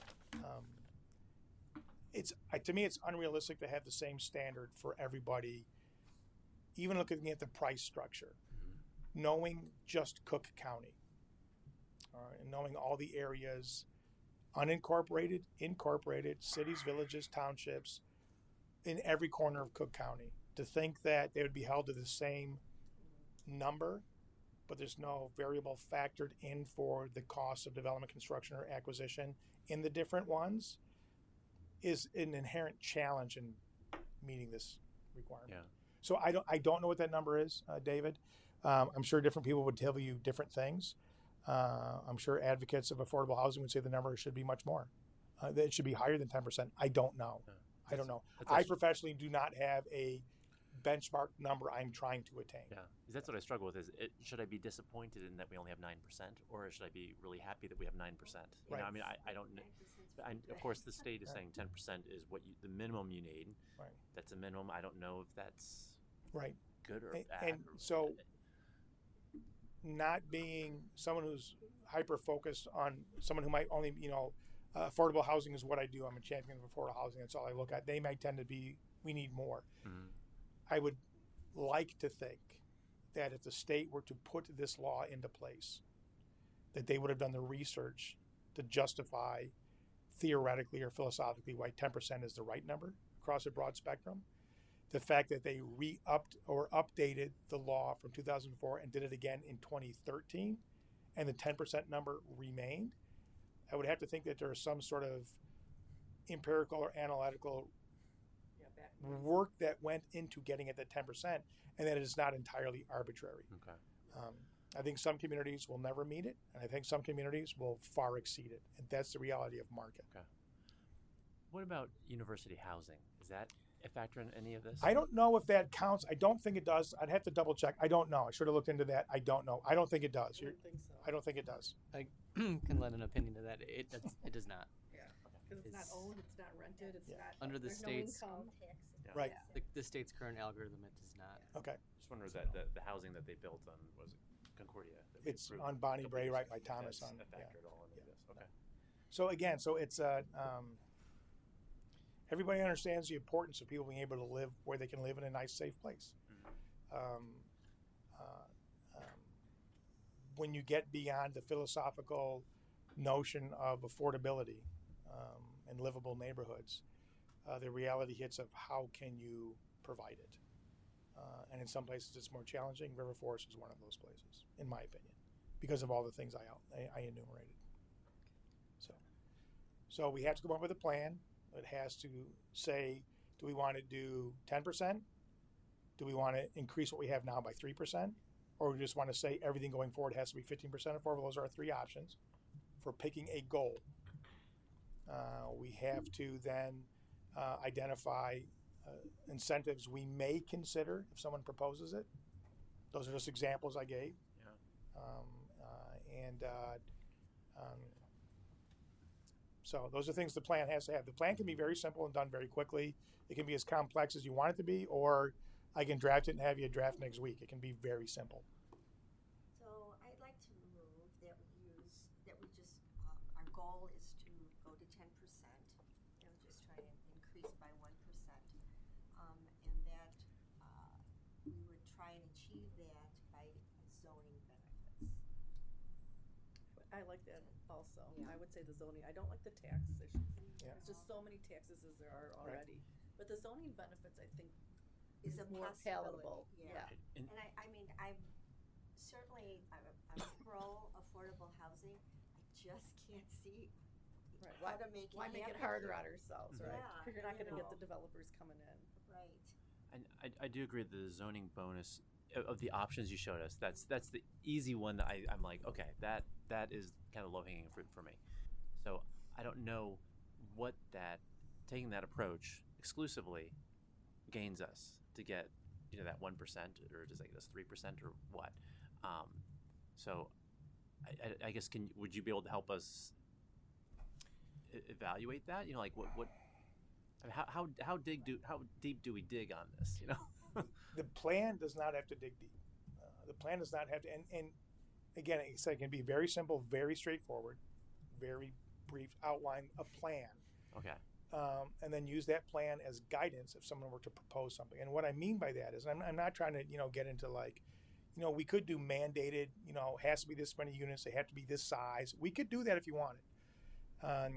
To me, it's unrealistic to have the same standard for everybody. Even looking at the price structure, knowing just Cook County, and knowing all the areas, unincorporated, incorporated, cities, villages, townships, in every corner of Cook County, to think that they would be held to the same number, but there's no variable factored in for the cost of development, construction, or acquisition in the different ones, is an inherent challenge in meeting this requirement. Yeah. So I don't know what that number is, David. I'm sure different people would tell you different things. I'm sure advocates of affordable housing would say the number should be much more. That it should be higher than 10%. I don't know. Yeah. I don't know. I professionally do not have a benchmark number I'm trying to attain. Yeah, that's what I struggle with. Should I be disappointed in that we only have 9%, or should I be really happy that we have 9%? You know, I mean, I don't. Of course, the state is saying 10% is what the minimum you need. Right. That's a minimum. I don't know if that's right, good or bad. And so, not being someone who's hyper focused on someone who might only, affordable housing is what I do. I'm a champion of affordable housing. That's all I look at. They might tend to be, we need more. Mm-hmm. I would like to think that if the state were to put this law into place, that they would have done the research to justify theoretically or philosophically why 10% is the right number across a broad spectrum. The fact that they re-upped or updated the law from 2004 and did it again in 2013, and the 10% number remained, I would have to think that there is some sort of empirical or analytical work that went into getting it at 10%, and that it is not entirely arbitrary. Okay. I think some communities will never meet it, and I think some communities will far exceed it, and that's the reality of market. Okay. What about university housing? Is that a factor in any of this? I don't know if that counts. I don't think it does. I'd have to double check. I don't know. I should have looked into that. I don't know. I don't think it does. I don't think so. I don't think it does. I can lend an opinion to that. It does not. Yeah, because it's not owned, it's not rented, it's not under the state's no income. Right. The state's current algorithm, it does not. Okay. Just wonder that the housing that they built on, was it Concordia? It's on Bonnie Bray, right by Thomas. A factor at all into this. Okay. So again, it's everybody understands the importance of people being able to live where they can live in a nice, safe place. Mm-hmm. When you get beyond the philosophical notion of affordability and livable neighborhoods, the reality hits of how can you provide it. And in some places it's more challenging. River Forest is one of those places, in my opinion, because of all the things I enumerated. So we have to come up with a plan. It has to say, do we want to do 10%? Do we want to increase what we have now by 3%? Or we just want to say everything going forward has to be 15% affordable? Those are our three options for picking a goal. We have to then identify incentives we may consider if someone proposes it. Those are just examples I gave. Yeah. So those are things the plan has to have. The plan can be very simple and done very quickly. It can be as complex as you want it to be, or I can draft it and have you draft next week. It can be very simple. So I'd like to move that we just, our goal is to go to 10%. Just try and increase by 1%. And that we would try and achieve that by zoning benefits. I like that also. Yeah. I would say the zoning, I don't like the tax issue. Yeah. There's just so many taxes as there are already. But the zoning benefits, I think, Is is a more possibility, palatable. yeah. And And I mean, I'm pro affordable housing. I just can't see Right. how to make it Why make it happen harder here. on ourselves, right? Yeah, You're not you gonna get the know. developers coming in. Right. And I do agree that the zoning bonus of the options you showed us, that's the easy one that I'm like, okay, that is kind of low hanging fruit for me. So I don't know what taking that approach exclusively gains us to get that 1%, or does that get us 3% or what? So I guess would you be able to help us evaluate that? Like what I mean, how deep do we dig on this? The plan does not have to dig deep. The plan does not have to, and again, it can be very simple, very straightforward, very brief outline, a plan. Okay. And then use that plan as guidance if someone were to propose something. And what I mean by that is, I'm not trying to, get into like, we could do mandated, has to be this many units, they have to be this size. We could do that if you wanted.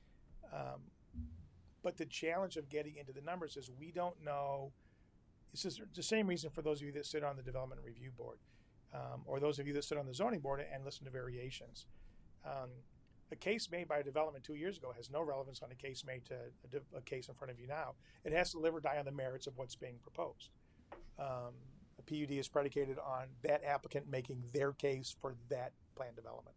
But the challenge of getting into the numbers is we don't know. It's just the same reason for those of you that sit on the Development Review Board, or those of you that sit on the Zoning Board and listen to variations. A case made by a development 2 years ago has no relevance on a case made to a case in front of you now. It has to live or die on the merits of what's being proposed. A PUD is predicated on that applicant making their case for that plan development.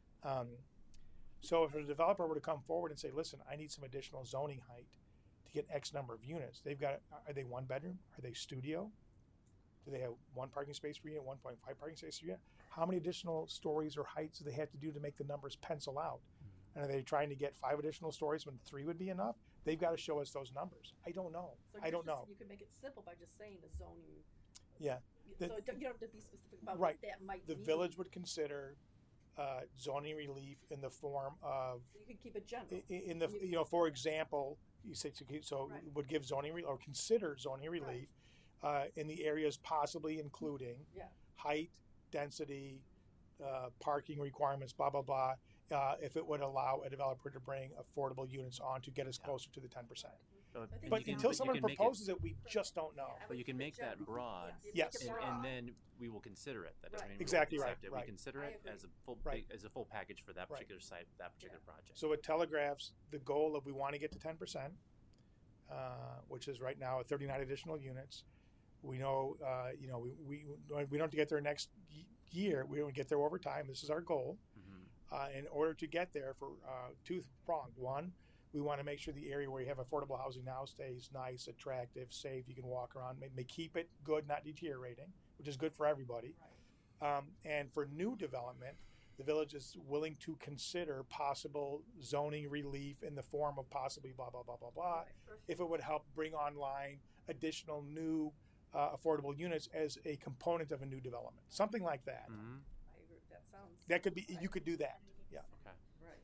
So if a developer were to come forward and say, listen, I need some additional zoning height to get X number of units, are they one bedroom? Are they studio? Do they have one parking space per unit, 1.5 parking space per unit? How many additional stories or heights do they have to do to make the numbers pencil out? And are they trying to get 5 additional stories when 3 would be enough? They've got to show us those numbers. I don't know. So I don't know. You can make it simple by just saying a zoning. Yeah. So you don't have to be specific about Right. what that might The mean. village would consider zoning relief in the form of, So you can keep it general. in the, for example, you say, so Right. would give zoning or consider zoning relief in the areas possibly including Yeah. height, density, parking requirements, blah, blah, blah, if it would allow a developer to bring affordable units on to get us closer to the 10%. But until someone proposes it, we just don't know. I But you would can keep make it that general. broad. Yes. Make it And, broad. and then we will consider it. That doesn't Right. mean we Exactly will right, accept it. right. We consider I it agree. as a full Right. as a full package for that Right. particular site, that particular project. So it telegraphs the goal of we want to get to 10%, which is right now at 39 additional units. We know, we don't have to get there next year. We don't get there over time. This is our goal. In order to get there, for two-pronged. One, we want to make sure the area where you have affordable housing now stays nice, attractive, safe. You can walk around. May keep it good, not deteriorating, which is good for everybody. Right. And for new development, the village is willing to consider possible zoning relief in the form of possibly blah, blah, blah, blah, blah, Right. if it would help bring online additional new affordable units as a component of a new development. Something like that. Mm-hmm. I agree. That sounds. That could be, right. you could do that. Yeah. Okay. Right.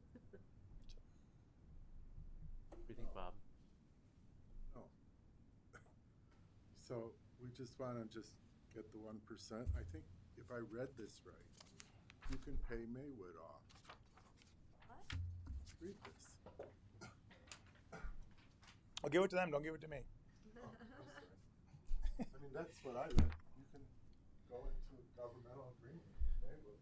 What do you think, Bob? So we just want to get the 1%. I think if I read this right, you can pay Maywood off. What? Read this. I'll give it to them. Don't give it to me. Oh, I'm sorry. I mean, that's what I read. You can go into a governmental agreement with Maywood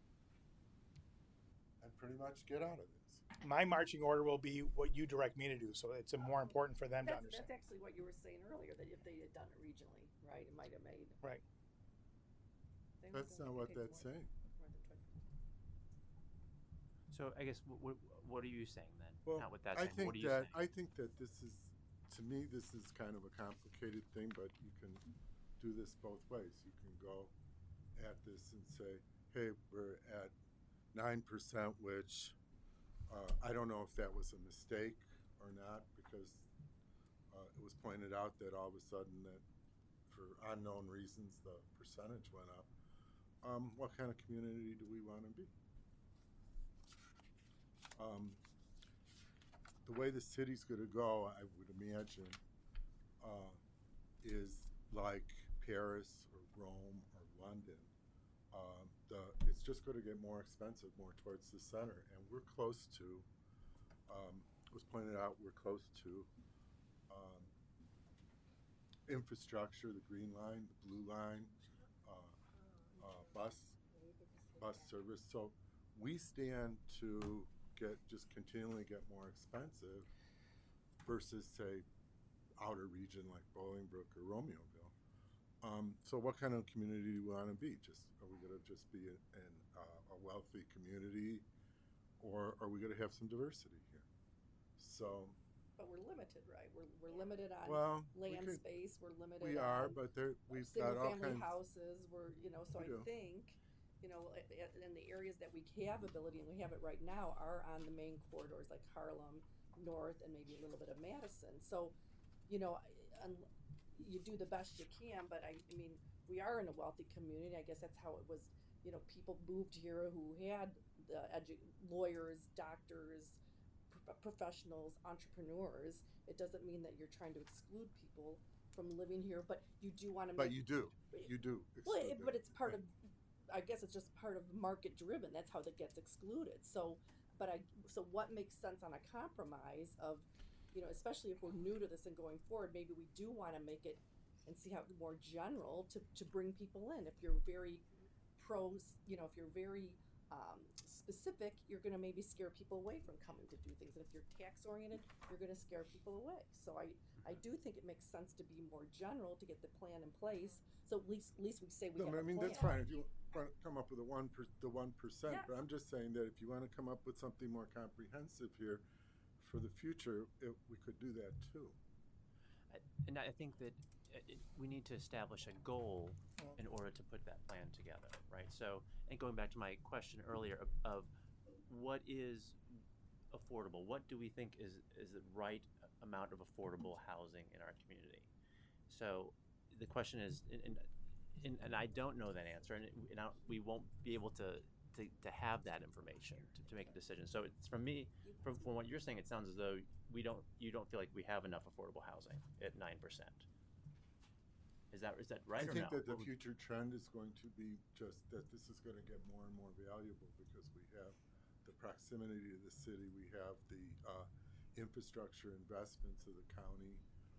and pretty much get out of this. My marching order will be what you direct me to do. So it's more important for them to understand. That's actually what you were saying earlier, that if they had done it regionally, right, it might have made. Right. They would That's have not what paid that's more- saying. more than 20%. So I guess what are you saying then? Well, Not what that's I saying. think What are you that saying? I think that this is, to me, this is kind of a complicated thing, but you can do this both ways. You can go at this and say, hey, we're at 9%, which I don't know if that was a mistake or not, because it was pointed out that all of a sudden that for unknown reasons the percentage went up. What kind of community do we want to be? The way the city's going to go, I would imagine, is like Paris or Rome or London. It's just going to get more expensive, more towards the center, and we're close to. It was pointed out we're close to infrastructure, the green line, the blue line, bus service. So we stand to continually get more expensive versus, say, outer region like Bolingbrook or Romeoville. So what kind of community do we want to be? Are we going to just be a wealthy community, or are we going to have some diversity here? So. But we're limited, right? We're limited on land space. We're limited. We are, on but we've got all single-family kinds. houses. So I think, in the areas that we have ability, and we have it right now, are on the main corridors like Harlem, North, and maybe a little bit of Madison. So, you do the best you can, but I mean, we are in a wealthy community. I guess that's how it was. People moved here who had the lawyers, doctors, professionals, entrepreneurs. It doesn't mean that you're trying to exclude people from living here, but you do want to. But you do. Well, but it's part of. I guess it's just part of market driven. That's how that gets excluded. So what makes sense on a compromise of, especially if we're new to this and going forward, maybe we do want to make it and see how more general to bring people in. If you're very if you're very specific, you're going to maybe scare people away from coming to do things. And if you're tax oriented, you're going to scare people away. So I do think it makes sense to be more general to get the plan in place. So at least we say we have a plan. That's fine if you want to come up with the 1%. Yes. But I'm just saying that if you want to come up with something more comprehensive here for the future, we could do that too. And I think that we need to establish a goal in order to put that plan together, right? So, and going back to my question earlier of what is affordable, what do we think is the right amount of affordable housing in our community? So the question is, and I don't know that answer, and we won't be able to have that information to make a decision. So it's from what you're saying, it sounds as though you don't feel like we have enough affordable housing at 9%. Is that right or no? I think that the future trend is going to be just that this is going to get more and more valuable because we have the proximity to the city, we have the infrastructure investments of the county,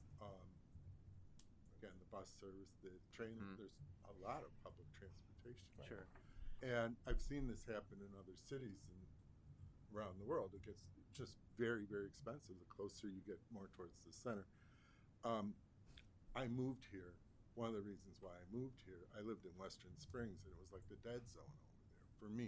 again, the bus service, the train, there's a lot of public transportation. Right? Sure. And I've seen this happen in other cities around the world. It gets just very, very expensive the closer you get more towards the center. I moved here. One of the reasons why I moved here, I lived in Western Springs, and it was like the dead zone over there for me.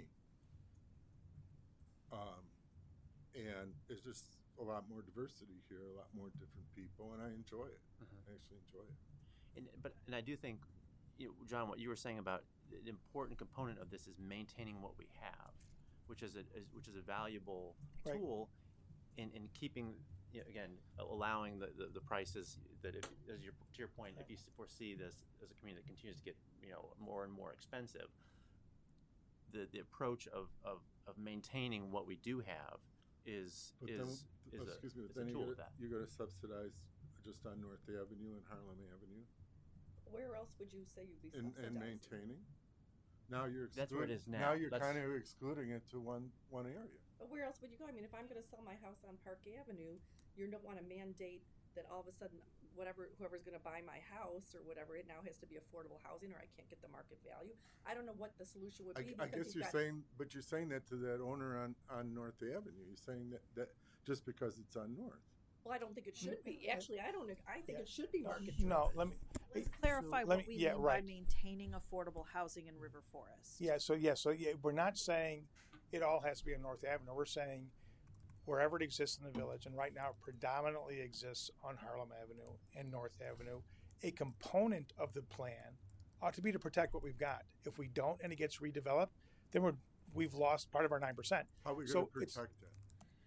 And it's just a lot more diversity here, a lot more different people, and I enjoy it. I actually enjoy it. And I do think, John, what you were saying about the important component of this is maintaining what we have, which is a valuable tool in keeping. Again, allowing the prices that, to your point, if you foresee this as a community that continues to get more and more expensive, the approach of maintaining what we do have is a tool of that. You're going to subsidize just on North Avenue and Harlem Avenue. Where else would you say you'd be subsidizing? And maintaining. Now you're that's where it is now. Now you're kind of excluding it to one area. But where else would you go? I mean, if I'm going to sell my house on Park Avenue, you don't want to mandate that all of a sudden whoever's going to buy my house or whatever, it now has to be affordable housing, or I can't get the market value. I don't know what the solution would be. I guess you're saying that to that owner on North Avenue. You're saying that just because it's on North. Well, I don't think it should be. Actually, I don't. I think it should be market driven. No, let me. Let's clarify what we mean by maintaining affordable housing in River Forest. So we're not saying it all has to be on North Avenue. We're saying wherever it exists in the village, and right now it predominantly exists on Harlem Avenue and North Avenue, a component of the plan ought to be to protect what we've got. If we don't and it gets redeveloped, then we've lost part of our 9%. How are we going to protect that?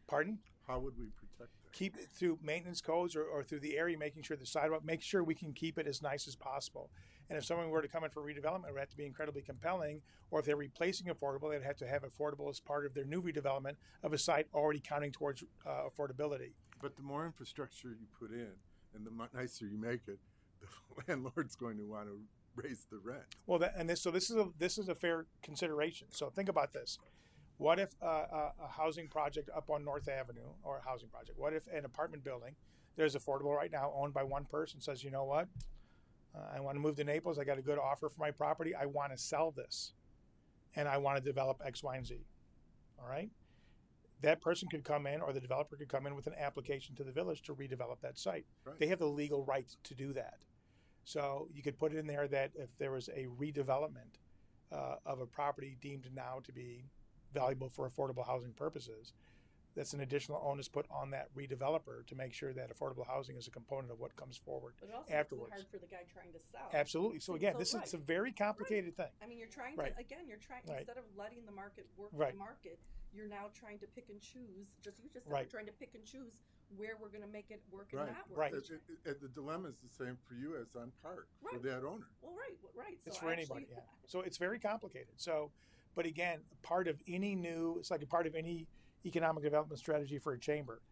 Pardon? How would we protect that? Keep it through maintenance codes or through the area, making sure the sidewalk, make sure we can keep it as nice as possible. And if someone were to come in for redevelopment, it would have to be incredibly compelling. Or if they're replacing affordable, they'd have to have affordable as part of their new redevelopment of a site already counting towards affordability. But the more infrastructure you put in and the nicer you make it, the landlord's going to want to raise the rent. Well, this is a fair consideration. So think about this. What if a housing project up on North Avenue, or a housing project? What if an apartment building, there's affordable right now, owned by one person, says, you know what? I want to move to Naples. I got a good offer for my property. I want to sell this, and I want to develop X, Y, and Z. All right? That person could come in, or the developer could come in with an application to the village to redevelop that site. Right. They have the legal right to do that. So you could put it in there that if there was a redevelopment of a property deemed now to be valuable for affordable housing purposes, that's an additional onus put on that redeveloper to make sure that affordable housing is a component of what comes forward But it also afterwards. makes it hard for the guy trying to sell. Absolutely. So again, So, this right. is a very complicated thing. I mean, you're trying Right. to, again, you're trying, Right. instead of letting the market work Right. the market, you're now trying to pick and choose, you just said, Right. we're trying to pick and choose where we're gonna make it work Right. and not work. Right. The dilemma is the same for you as on Park, for Right. that owner. Well, right. It's So for actually- anybody. Yeah. So it's very complicated. So, but again, part of any new, it's like a part of any economic development strategy for a chamber.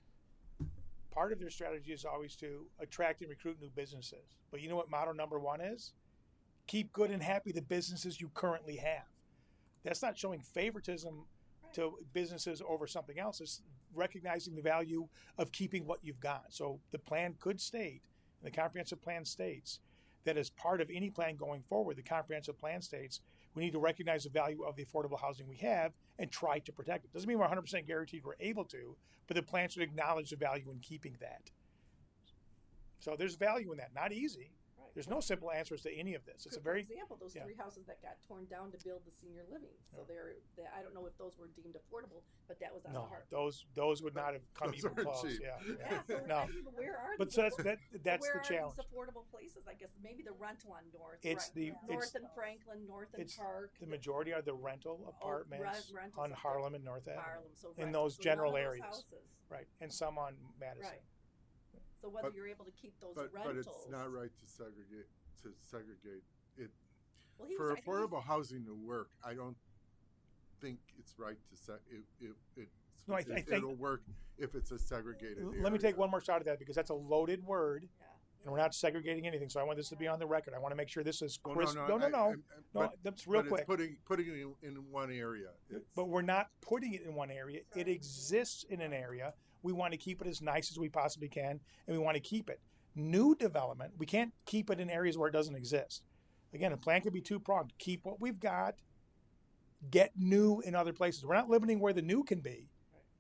Part of their strategy is always to attract and recruit new businesses. But you know what motto number one is? Keep good and happy the businesses you currently have. That's not showing favoritism to businesses over something else. It's recognizing the value of keeping what you've got. So the plan could state, and the comprehensive plan states, that as part of any plan going forward, the comprehensive plan states we need to recognize the value of the affordable housing we have and try to protect it. Doesn't mean we're 100% guaranteed we're able to, but the plan should acknowledge the value in keeping that. So there's value in that. Not easy. Right. There's no simple answers to any of this. It's a very For example, those yeah. 3 houses that got torn down to build the senior living. So I don't know if those were deemed affordable, but that was on the no. heart. Those would not have come Those even aren't close. cheap. Yeah. Yeah, so No. where are But these so that's affordable- that's where the are challenge. these affordable places? I guess maybe the rental on North. It's the North it's and Franklin, North and it's Park. the majority are the rental apartments rentals on up Harlem and North there. Avenue. Harlem, so in rental. those So general none of those areas. houses. Right, and some on Madison. Right. So whether But- you're able to keep those But rentals. it's not right to segregate it. Well, he For was- I think he- affordable housing to work, I don't think it's right to No, I think- it'll work if it's a segregated area. Let me take one more shot at that because that's a loaded word, Yeah. and we're not segregating anything. So I want this to be on the record. I want to make sure this is Well, crisp. No, but that's real it's quick. putting it in one area. But we're not putting it in one area. It exists in an area. We want to keep it as nice as we possibly can, and we want to keep it. New development, we can't keep it in areas where it doesn't exist. Again, a plan could be two-pronged. Keep what we've got, get new in other places. We're not limiting where the new can be.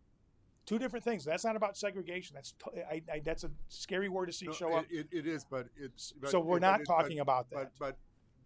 Two different things. That's not about segregation. That's a scary word to see No, show up. It is, but it's. But, So we're but not it- talking about that. But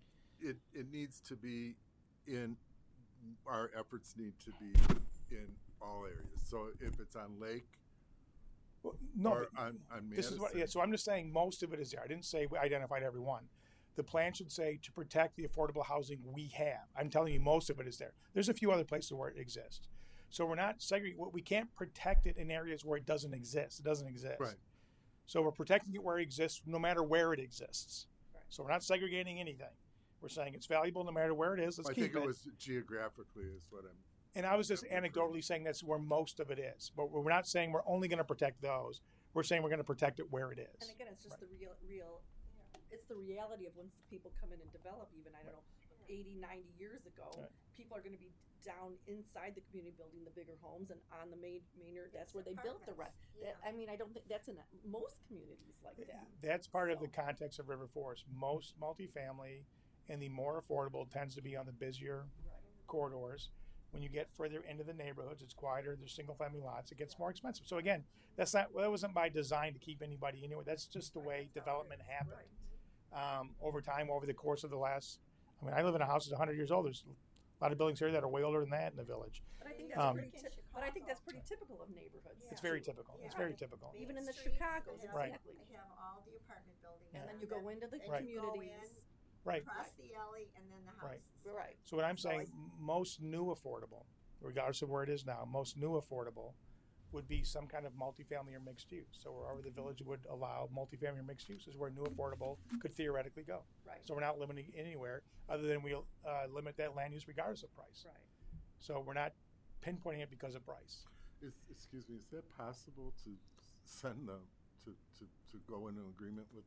it needs to be in. Our efforts need to be in all areas. So if it's on Lake Well, no, or but on Madison, this is what. Yeah, so I'm just saying most of it is there. I didn't say we identified every one. The plan should say to protect the affordable housing we have. I'm telling you, most of it is there. There's a few other places where it exists. So we're not segregating. We can't protect it in areas where it doesn't exist. It doesn't exist. Right. So we're protecting it where it exists, no matter where it exists. Right. So we're not segregating anything. We're saying it's valuable no matter where it is. Let's I keep think it was geographically is what I'm. And I was just anecdotally saying that's where most of it is. But we're not saying we're only going to protect those. We're saying we're going to protect it where it is. And again, it's just the real, it's the reality of once people come in and develop, even, I don't know, 80, 90 years ago, Right. people are going to be down inside the community building the bigger homes and on the main, that's where they built the rest. Yeah. I mean, I don't think that's in most communities like that. That's part of the So- context of River Forest. Most multifamily and the more affordable tends to be on the busier corridors. When you get further into the neighborhoods, it's quieter. There's single family lots. It gets more expensive. So again, that wasn't by design to keep anybody anywhere. That's just the way development happened over time, over the course of the last. I mean, I live in a house that's 100 years old. There's a lot of buildings here that are way older than that in the village. But I think that's Um, but I think that's pretty typical of neighborhoods. It's very typical. It's very typical. Even in the Streets, Chicago's, they have- Right. They have all the apartment buildings. And then you go into the and Right. you go communities. Right. Across the alley and then the Right. houses. Right. So what I'm So saying, most new affordable, regardless of where it is now, most new affordable would be some kind of multifamily or mixed use. So wherever the village would allow multifamily or mixed use is where new affordable could theoretically go. Right. So we're not limiting it anywhere other than we'll limit that land use regardless of price. Right. So we're not pinpointing it because of price. Excuse me, is that possible to send them to go into agreement with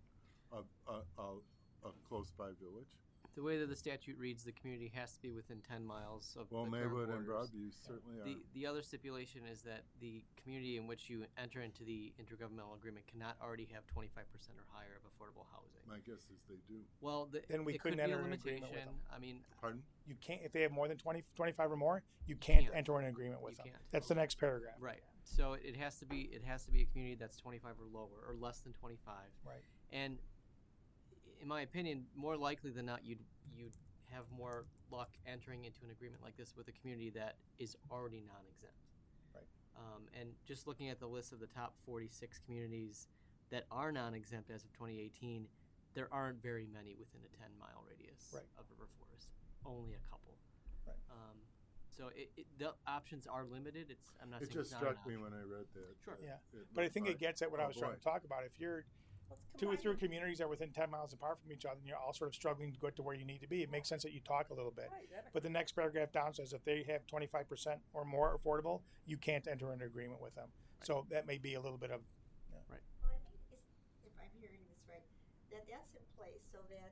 a close by village? The way that the statute reads, the community has to be within 10 miles of Well, the current Maywood and borders. Broadview certainly are. The other stipulation is that the community in which you enter into the intergovernmental agreement cannot already have 25% or higher of affordable housing. My guess is they do. Well, Then we it couldn't could be a enter an agreement with limitation. them. I mean, Pardon? You can't, if they have more than 25 or more, you can't can't. enter an agreement with You them. can't. That's the next paragraph. right. So it has to be a community that's 25 or lower or less than 25. Right. And in my opinion, more likely than not, you'd have more luck entering into an agreement like this with a community that is already non-exempt. Right. And just looking at the list of the top 46 communities that are non-exempt as of 2018, there aren't very many within a 10-mile radius Right. of river forest. Only a couple. Right. So the options are limited. I'm not It saying just it's not an struck me option. when I read that. Sure. Yeah. It But I looked think like, it gets at what I oh, was trying boy. to talk about. If you're Let's 2 or 3 combine it. communities are within 10 miles apart from each other and you're all sort of struggling to get to where you need to be, it makes sense that you talk a little bit. Right, that But the next paragraph down says if they have 25% or more affordable, you can't enter into agreement with them. So that may be a little bit of, Well, I think if I'm hearing this right, that's in place so that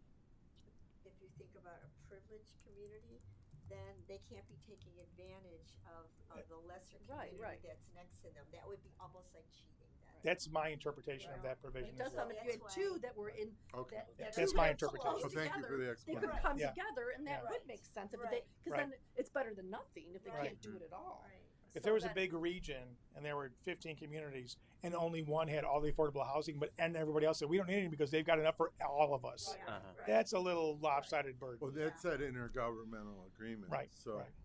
if you think about a privileged community, then they can't be taking advantage of the lesser Right, community right. that's next to them. That would be almost like cheating then. that's my interpretation of that But provision. it does as well. sound if you had That's two why- that were in Okay. Yeah, two that's my that were interpretation. close Well, thank you for together, the they explanation. could come Yeah. together, and that Yeah. would make sense. If Right. they, because Right. then it's better than nothing if they Right. can't do it at all. Right. If So there was a that- big region and there were 15 communities and only one had all the affordable housing, and everybody else said, we don't need any because they've got enough for all of us. Yeah, Uh-huh. right. That's a little lopsided burden. Well, that's that intergovernmental agreement. Right, So right.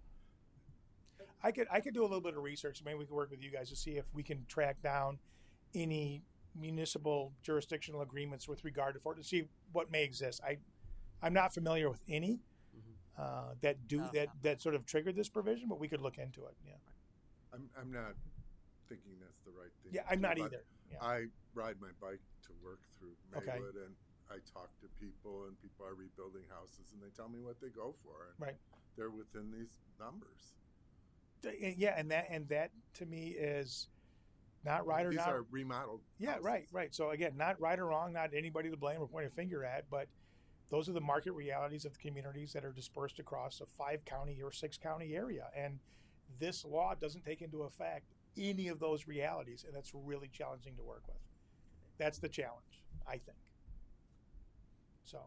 I could do a little bit of research. Maybe we could work with you guys to see if we can track down any municipal jurisdictional agreements with regard to see what may exist. I'm not familiar with any that do that sort of triggered this provision, but we could look into it. Yeah. I'm not thinking that's the right thing. Yeah, to I'm do, not but either. Yeah. I ride my bike to work through Okay. Maywood, and I talk to people, and people are rebuilding houses, and they tell me what they go for, and Right. they're within these numbers. Yeah, and that to me is not right or These not. are remodeled. Yeah, houses. right. So again, not right or wrong, not anybody to blame or point a finger at, but those are the market realities of the communities that are dispersed across a 5-county or 6-county area. And this law doesn't take into effect any of those realities, and that's really challenging to work with. That's the challenge, I think. So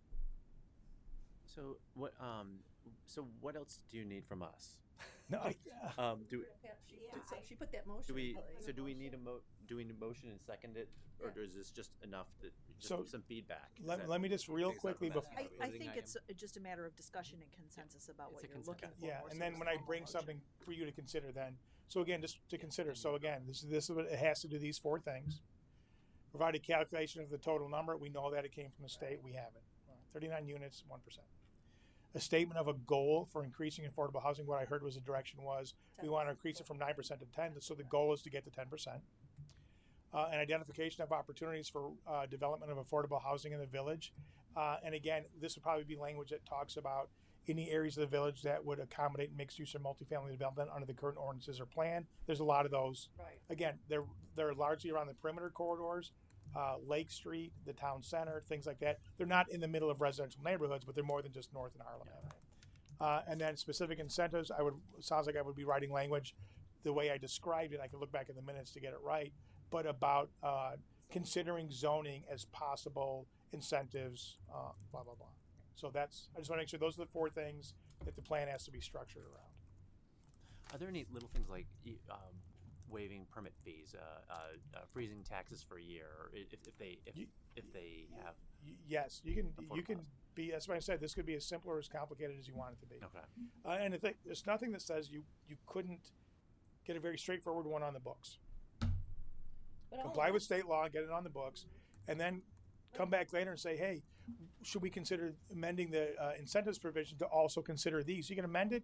So what else do you need from us? no, Do She put that motion. do we in place. so do we need a motion and second it, or is this just enough that just So, some feedback? Is let, that- let me just real Based off quickly of that. before. I Closing think item. it's just a matter of discussion and consensus about It's what a you're consensus. looking for. Yeah, more and so then than when I formal bring motion. something for you to consider, then so again, just to consider. So again, this is what it has to do. These 4 things. Provide a calculation of the total number. We know that it came from the state. We have it. 39 units, 1%. A statement of a goal for increasing affordable housing. What I heard was the direction was we want to increase it from 9% to 10. So the goal is to get to 10%. An identification of opportunities for development of affordable housing in the village. And again, this would probably be language that talks about any areas of the village that would accommodate mixed use or multifamily development under the current ordinances or plan. There's a lot of those. Right. Again, they're largely around the perimeter corridors, Lake Street, the town center, things like that. They're not in the middle of residential neighborhoods, but they're more than just north in Harlem. And then specific incentives, sounds like I would be writing language the way I described it. I could look back in the minutes to get it right, but about considering zoning as possible incentives, blah, blah, blah. So I just want to make sure those are the 4 things that the plan has to be structured around. Are there any little things like waiving permit fees, freezing taxes for a year, or if they have? Yes, you can Affordable be. That's why I said this could be as simple or as complicated as you want it to be. Okay. And there's nothing that says you couldn't get a very straightforward one on the books. But all Comply of with us- state law, get it on the books, and then come back later and say, hey, should we consider amending the incentives provision to also consider these? You can amend it,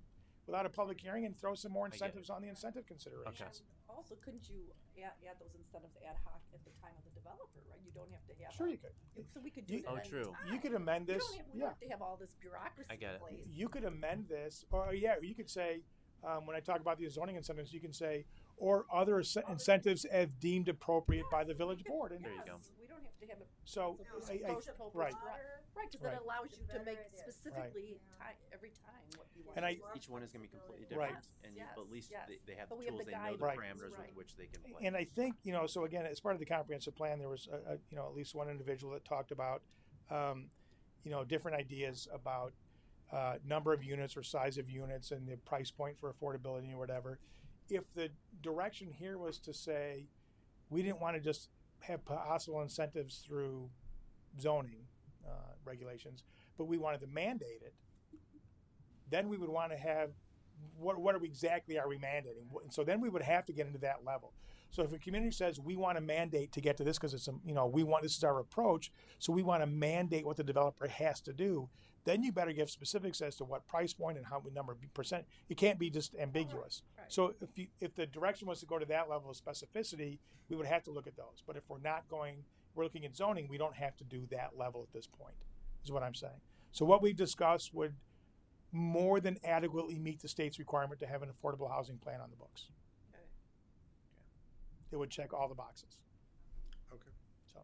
without a public hearing and throw some more I get it. incentives on the incentive considerations. Also, couldn't you add those incentives ad hoc at the time of the developer, right? You don't have to have. Sure, you could. So we could do You- that. Oh, at any true. time. You could amend this. We Yeah. don't have to have all this bureaucracy I get in it. place. You could amend this, or yeah, you could say, when I talk about the zoning incentives, you can say, or other incentives as deemed appropriate by the village board. And There you go. Yes, we don't have to have it. so, right. Right, because Right. that allows you to make Better it is. specifically every time what you want. And to I- do. Each one is going to be completely Right. different, and you, but at least Yes, they have But the we have tools, the they know the Right. parameters right. with which they can play. And I think, so again, as part of the comprehensive plan, there was, at least one individual that talked about, different ideas about number of units or size of units and the price point for affordability or whatever. If the direction here was to say, we didn't want to just have possible incentives through zoning regulations, but we wanted to mandate it, then we would want to have what are we exactly are we mandating? And so then we would have to get into that level. So if a community says we want to mandate to get to this because it's this is our approach, so we want to mandate what the developer has to do, then you better give specifics as to what price point and how many number of percent. It can't be just ambiguous. Right. So if the direction was to go to that level of specificity, we would have to look at those. But if we're looking at zoning, we don't have to do that level at this point, is what I'm saying. So what we've discussed would more than adequately meet the state's requirement to have an affordable housing plan on the books. Okay. It would check all the boxes. Okay. So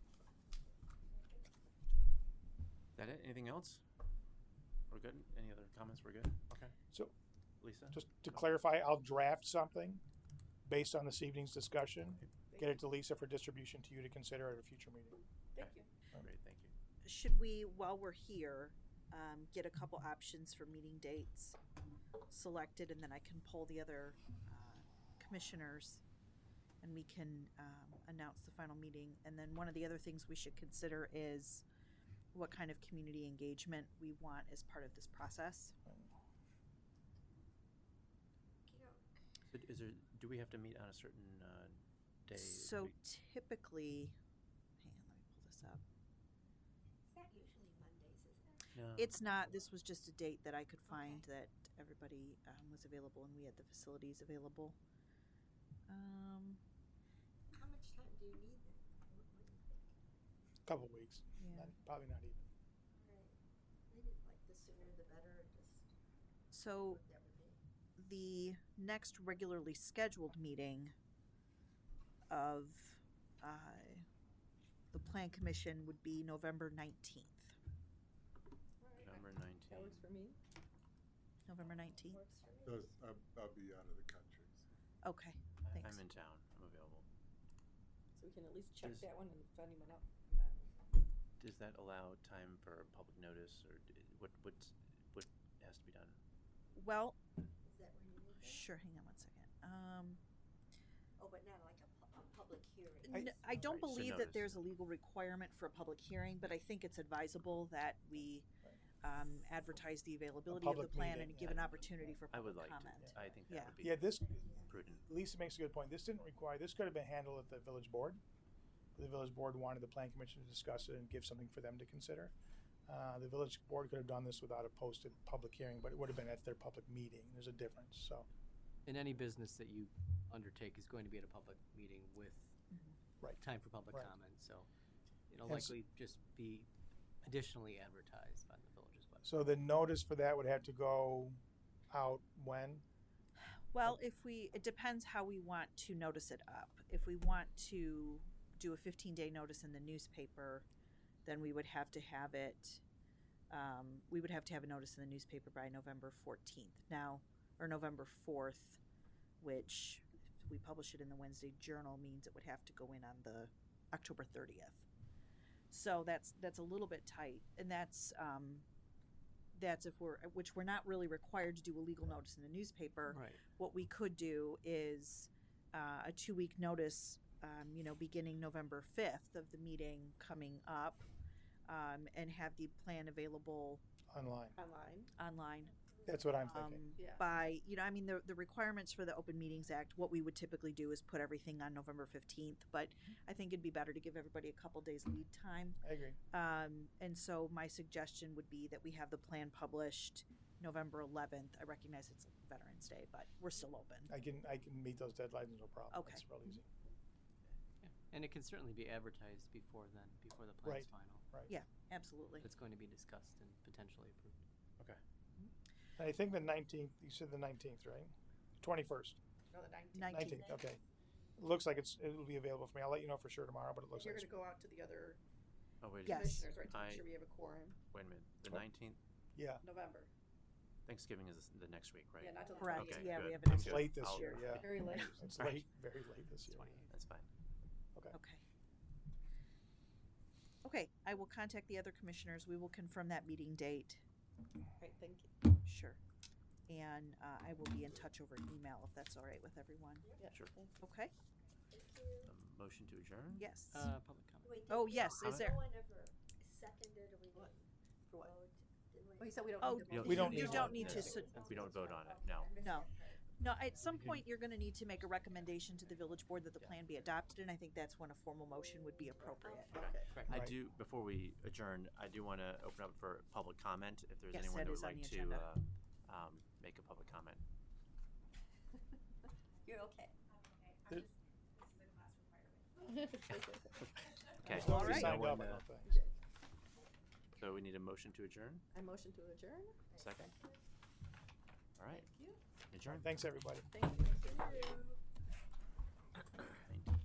That it? Anything else? We're good? Any other comments? We're good? Okay. So, Lisa? just to clarify, I'll draft something based on this evening's discussion, get it to Lisa for distribution to you to consider at a future meeting. Thank you. Great, thank you. Should we, while we're here, get a couple options for meeting dates selected, and then I can poll the other commissioners, and we can announce the final meeting. And then one of the other things we should consider is what kind of community engagement we want as part of this process. So do we have to meet on a certain day? So typically, hang on, let me pull this up. It's not usually Mondays, is it? No. It's not, this was just a date that I could find that everybody was available and we had the facilities available. How much time do you need then? What do you think? Couple weeks, Yeah. probably not even. Right. Maybe like the sooner the better, just So what that would be. the next regularly scheduled meeting of the Plan Commission would be November 19th. November That 19th. works for me. November 19th? Works for me. I'll be out of the country. Okay, thanks. I'm in town. I'm available. So we can at least check Does- that one and if anyone else. And then Does that allow time for public notice, or what has to be done? Well, Is that when you need that? sure, hang on one second. Oh, but not like a public hearing. I don't Right, so believe notice. that there's a legal requirement for a public hearing, but I think it's advisable that we advertise the availability of the public plan meeting, and give an opportunity for I would public like comment. to. I think Yeah. that would be Yeah, this, prudent. Lisa makes a good point. This could have been handled at the village board. The village board wanted the plan commission to discuss it and give something for them to consider. The village board could have done this without a posted public hearing, but it would have been at their public meeting. There's a difference, so. And any business that you undertake is going to be at a public meeting with Right. time for public Right. comment, so it'll And s- likely just be additionally advertised on the village's website. So the notice for that would have to go out when? Well, it depends how we want to notice it up. If we want to do a 15-day notice in the newspaper, then we would have to have it, we would have to have a notice in the newspaper by November 14th now, or November 4th, which if we publish it in the Wednesday Journal means it would have to go in on the October 30th. So that's a little bit tight, and that's if which we're not really required to do a legal notice in the newspaper. Right. What we could do is a 2-week notice, beginning November 5th of the meeting coming up, and have the plan available Online. online. That's what I'm thinking. Yeah. By, the requirements for the Open Meetings Act, what we would typically do is put everything on November 15th, but I think it'd be better to give everybody a couple days lead time. I agree. And so my suggestion would be that we have the plan published November 11th. I recognize it's Veterans Day, but we're still open. I can meet those deadlines, no problem. Okay. It's real easy. Yeah. And it can certainly be advertised before then, before the plan's Right. final. Yeah, absolutely. It's going to be discussed and potentially approved. And I think the 19th, you said the 19th, right? 21st. No, the 19th. 19th. Okay. It looks like it'll be available for me. I'll let you know for sure tomorrow, but it looks You're like going to go out to the other Oh, wait a Yes. second. commissioners, right, to I- make sure we have a quorum. Wait a minute. The Oh. 19th? November. Thanksgiving is the next week, right? Yeah, not till the Correct. 28th. Yeah, good. we have an it's Good. late this I'll- year. Yeah, Very late. it's Right. late, very late this year. 28th. That's fine. Okay. Okay, I will contact the other commissioners. We will confirm that meeting date. Right, thank you. Sure. And I will be in touch over email if that's all right with everyone. Yeah, Sure. thank you. Okay? A motion to adjourn? Yes. Public comment. Wait, Oh, did- yes, is there? No one ever seconded or we What? didn't For what? vote? Did we? Oh, you said we don't Oh, need to vote. We don't you need don't one. need to, Yeah. We don't vote on it, no. no. No, at some point, you're gonna need to make a recommendation to the village board that the plan be adopted, and I think that's when a formal motion would be appropriate. Okay. I Right. do, before we adjourn, I do want to open up for public comment, if there's Yes, anyone that that is would on like the to agenda. make a public comment. You're okay. Okay. As long as you Alright. signed No up, one, I don't think. So we need a motion to adjourn? I motion to adjourn. Second? All right. Thank you. Adjourn. Thanks, everybody. Thank you.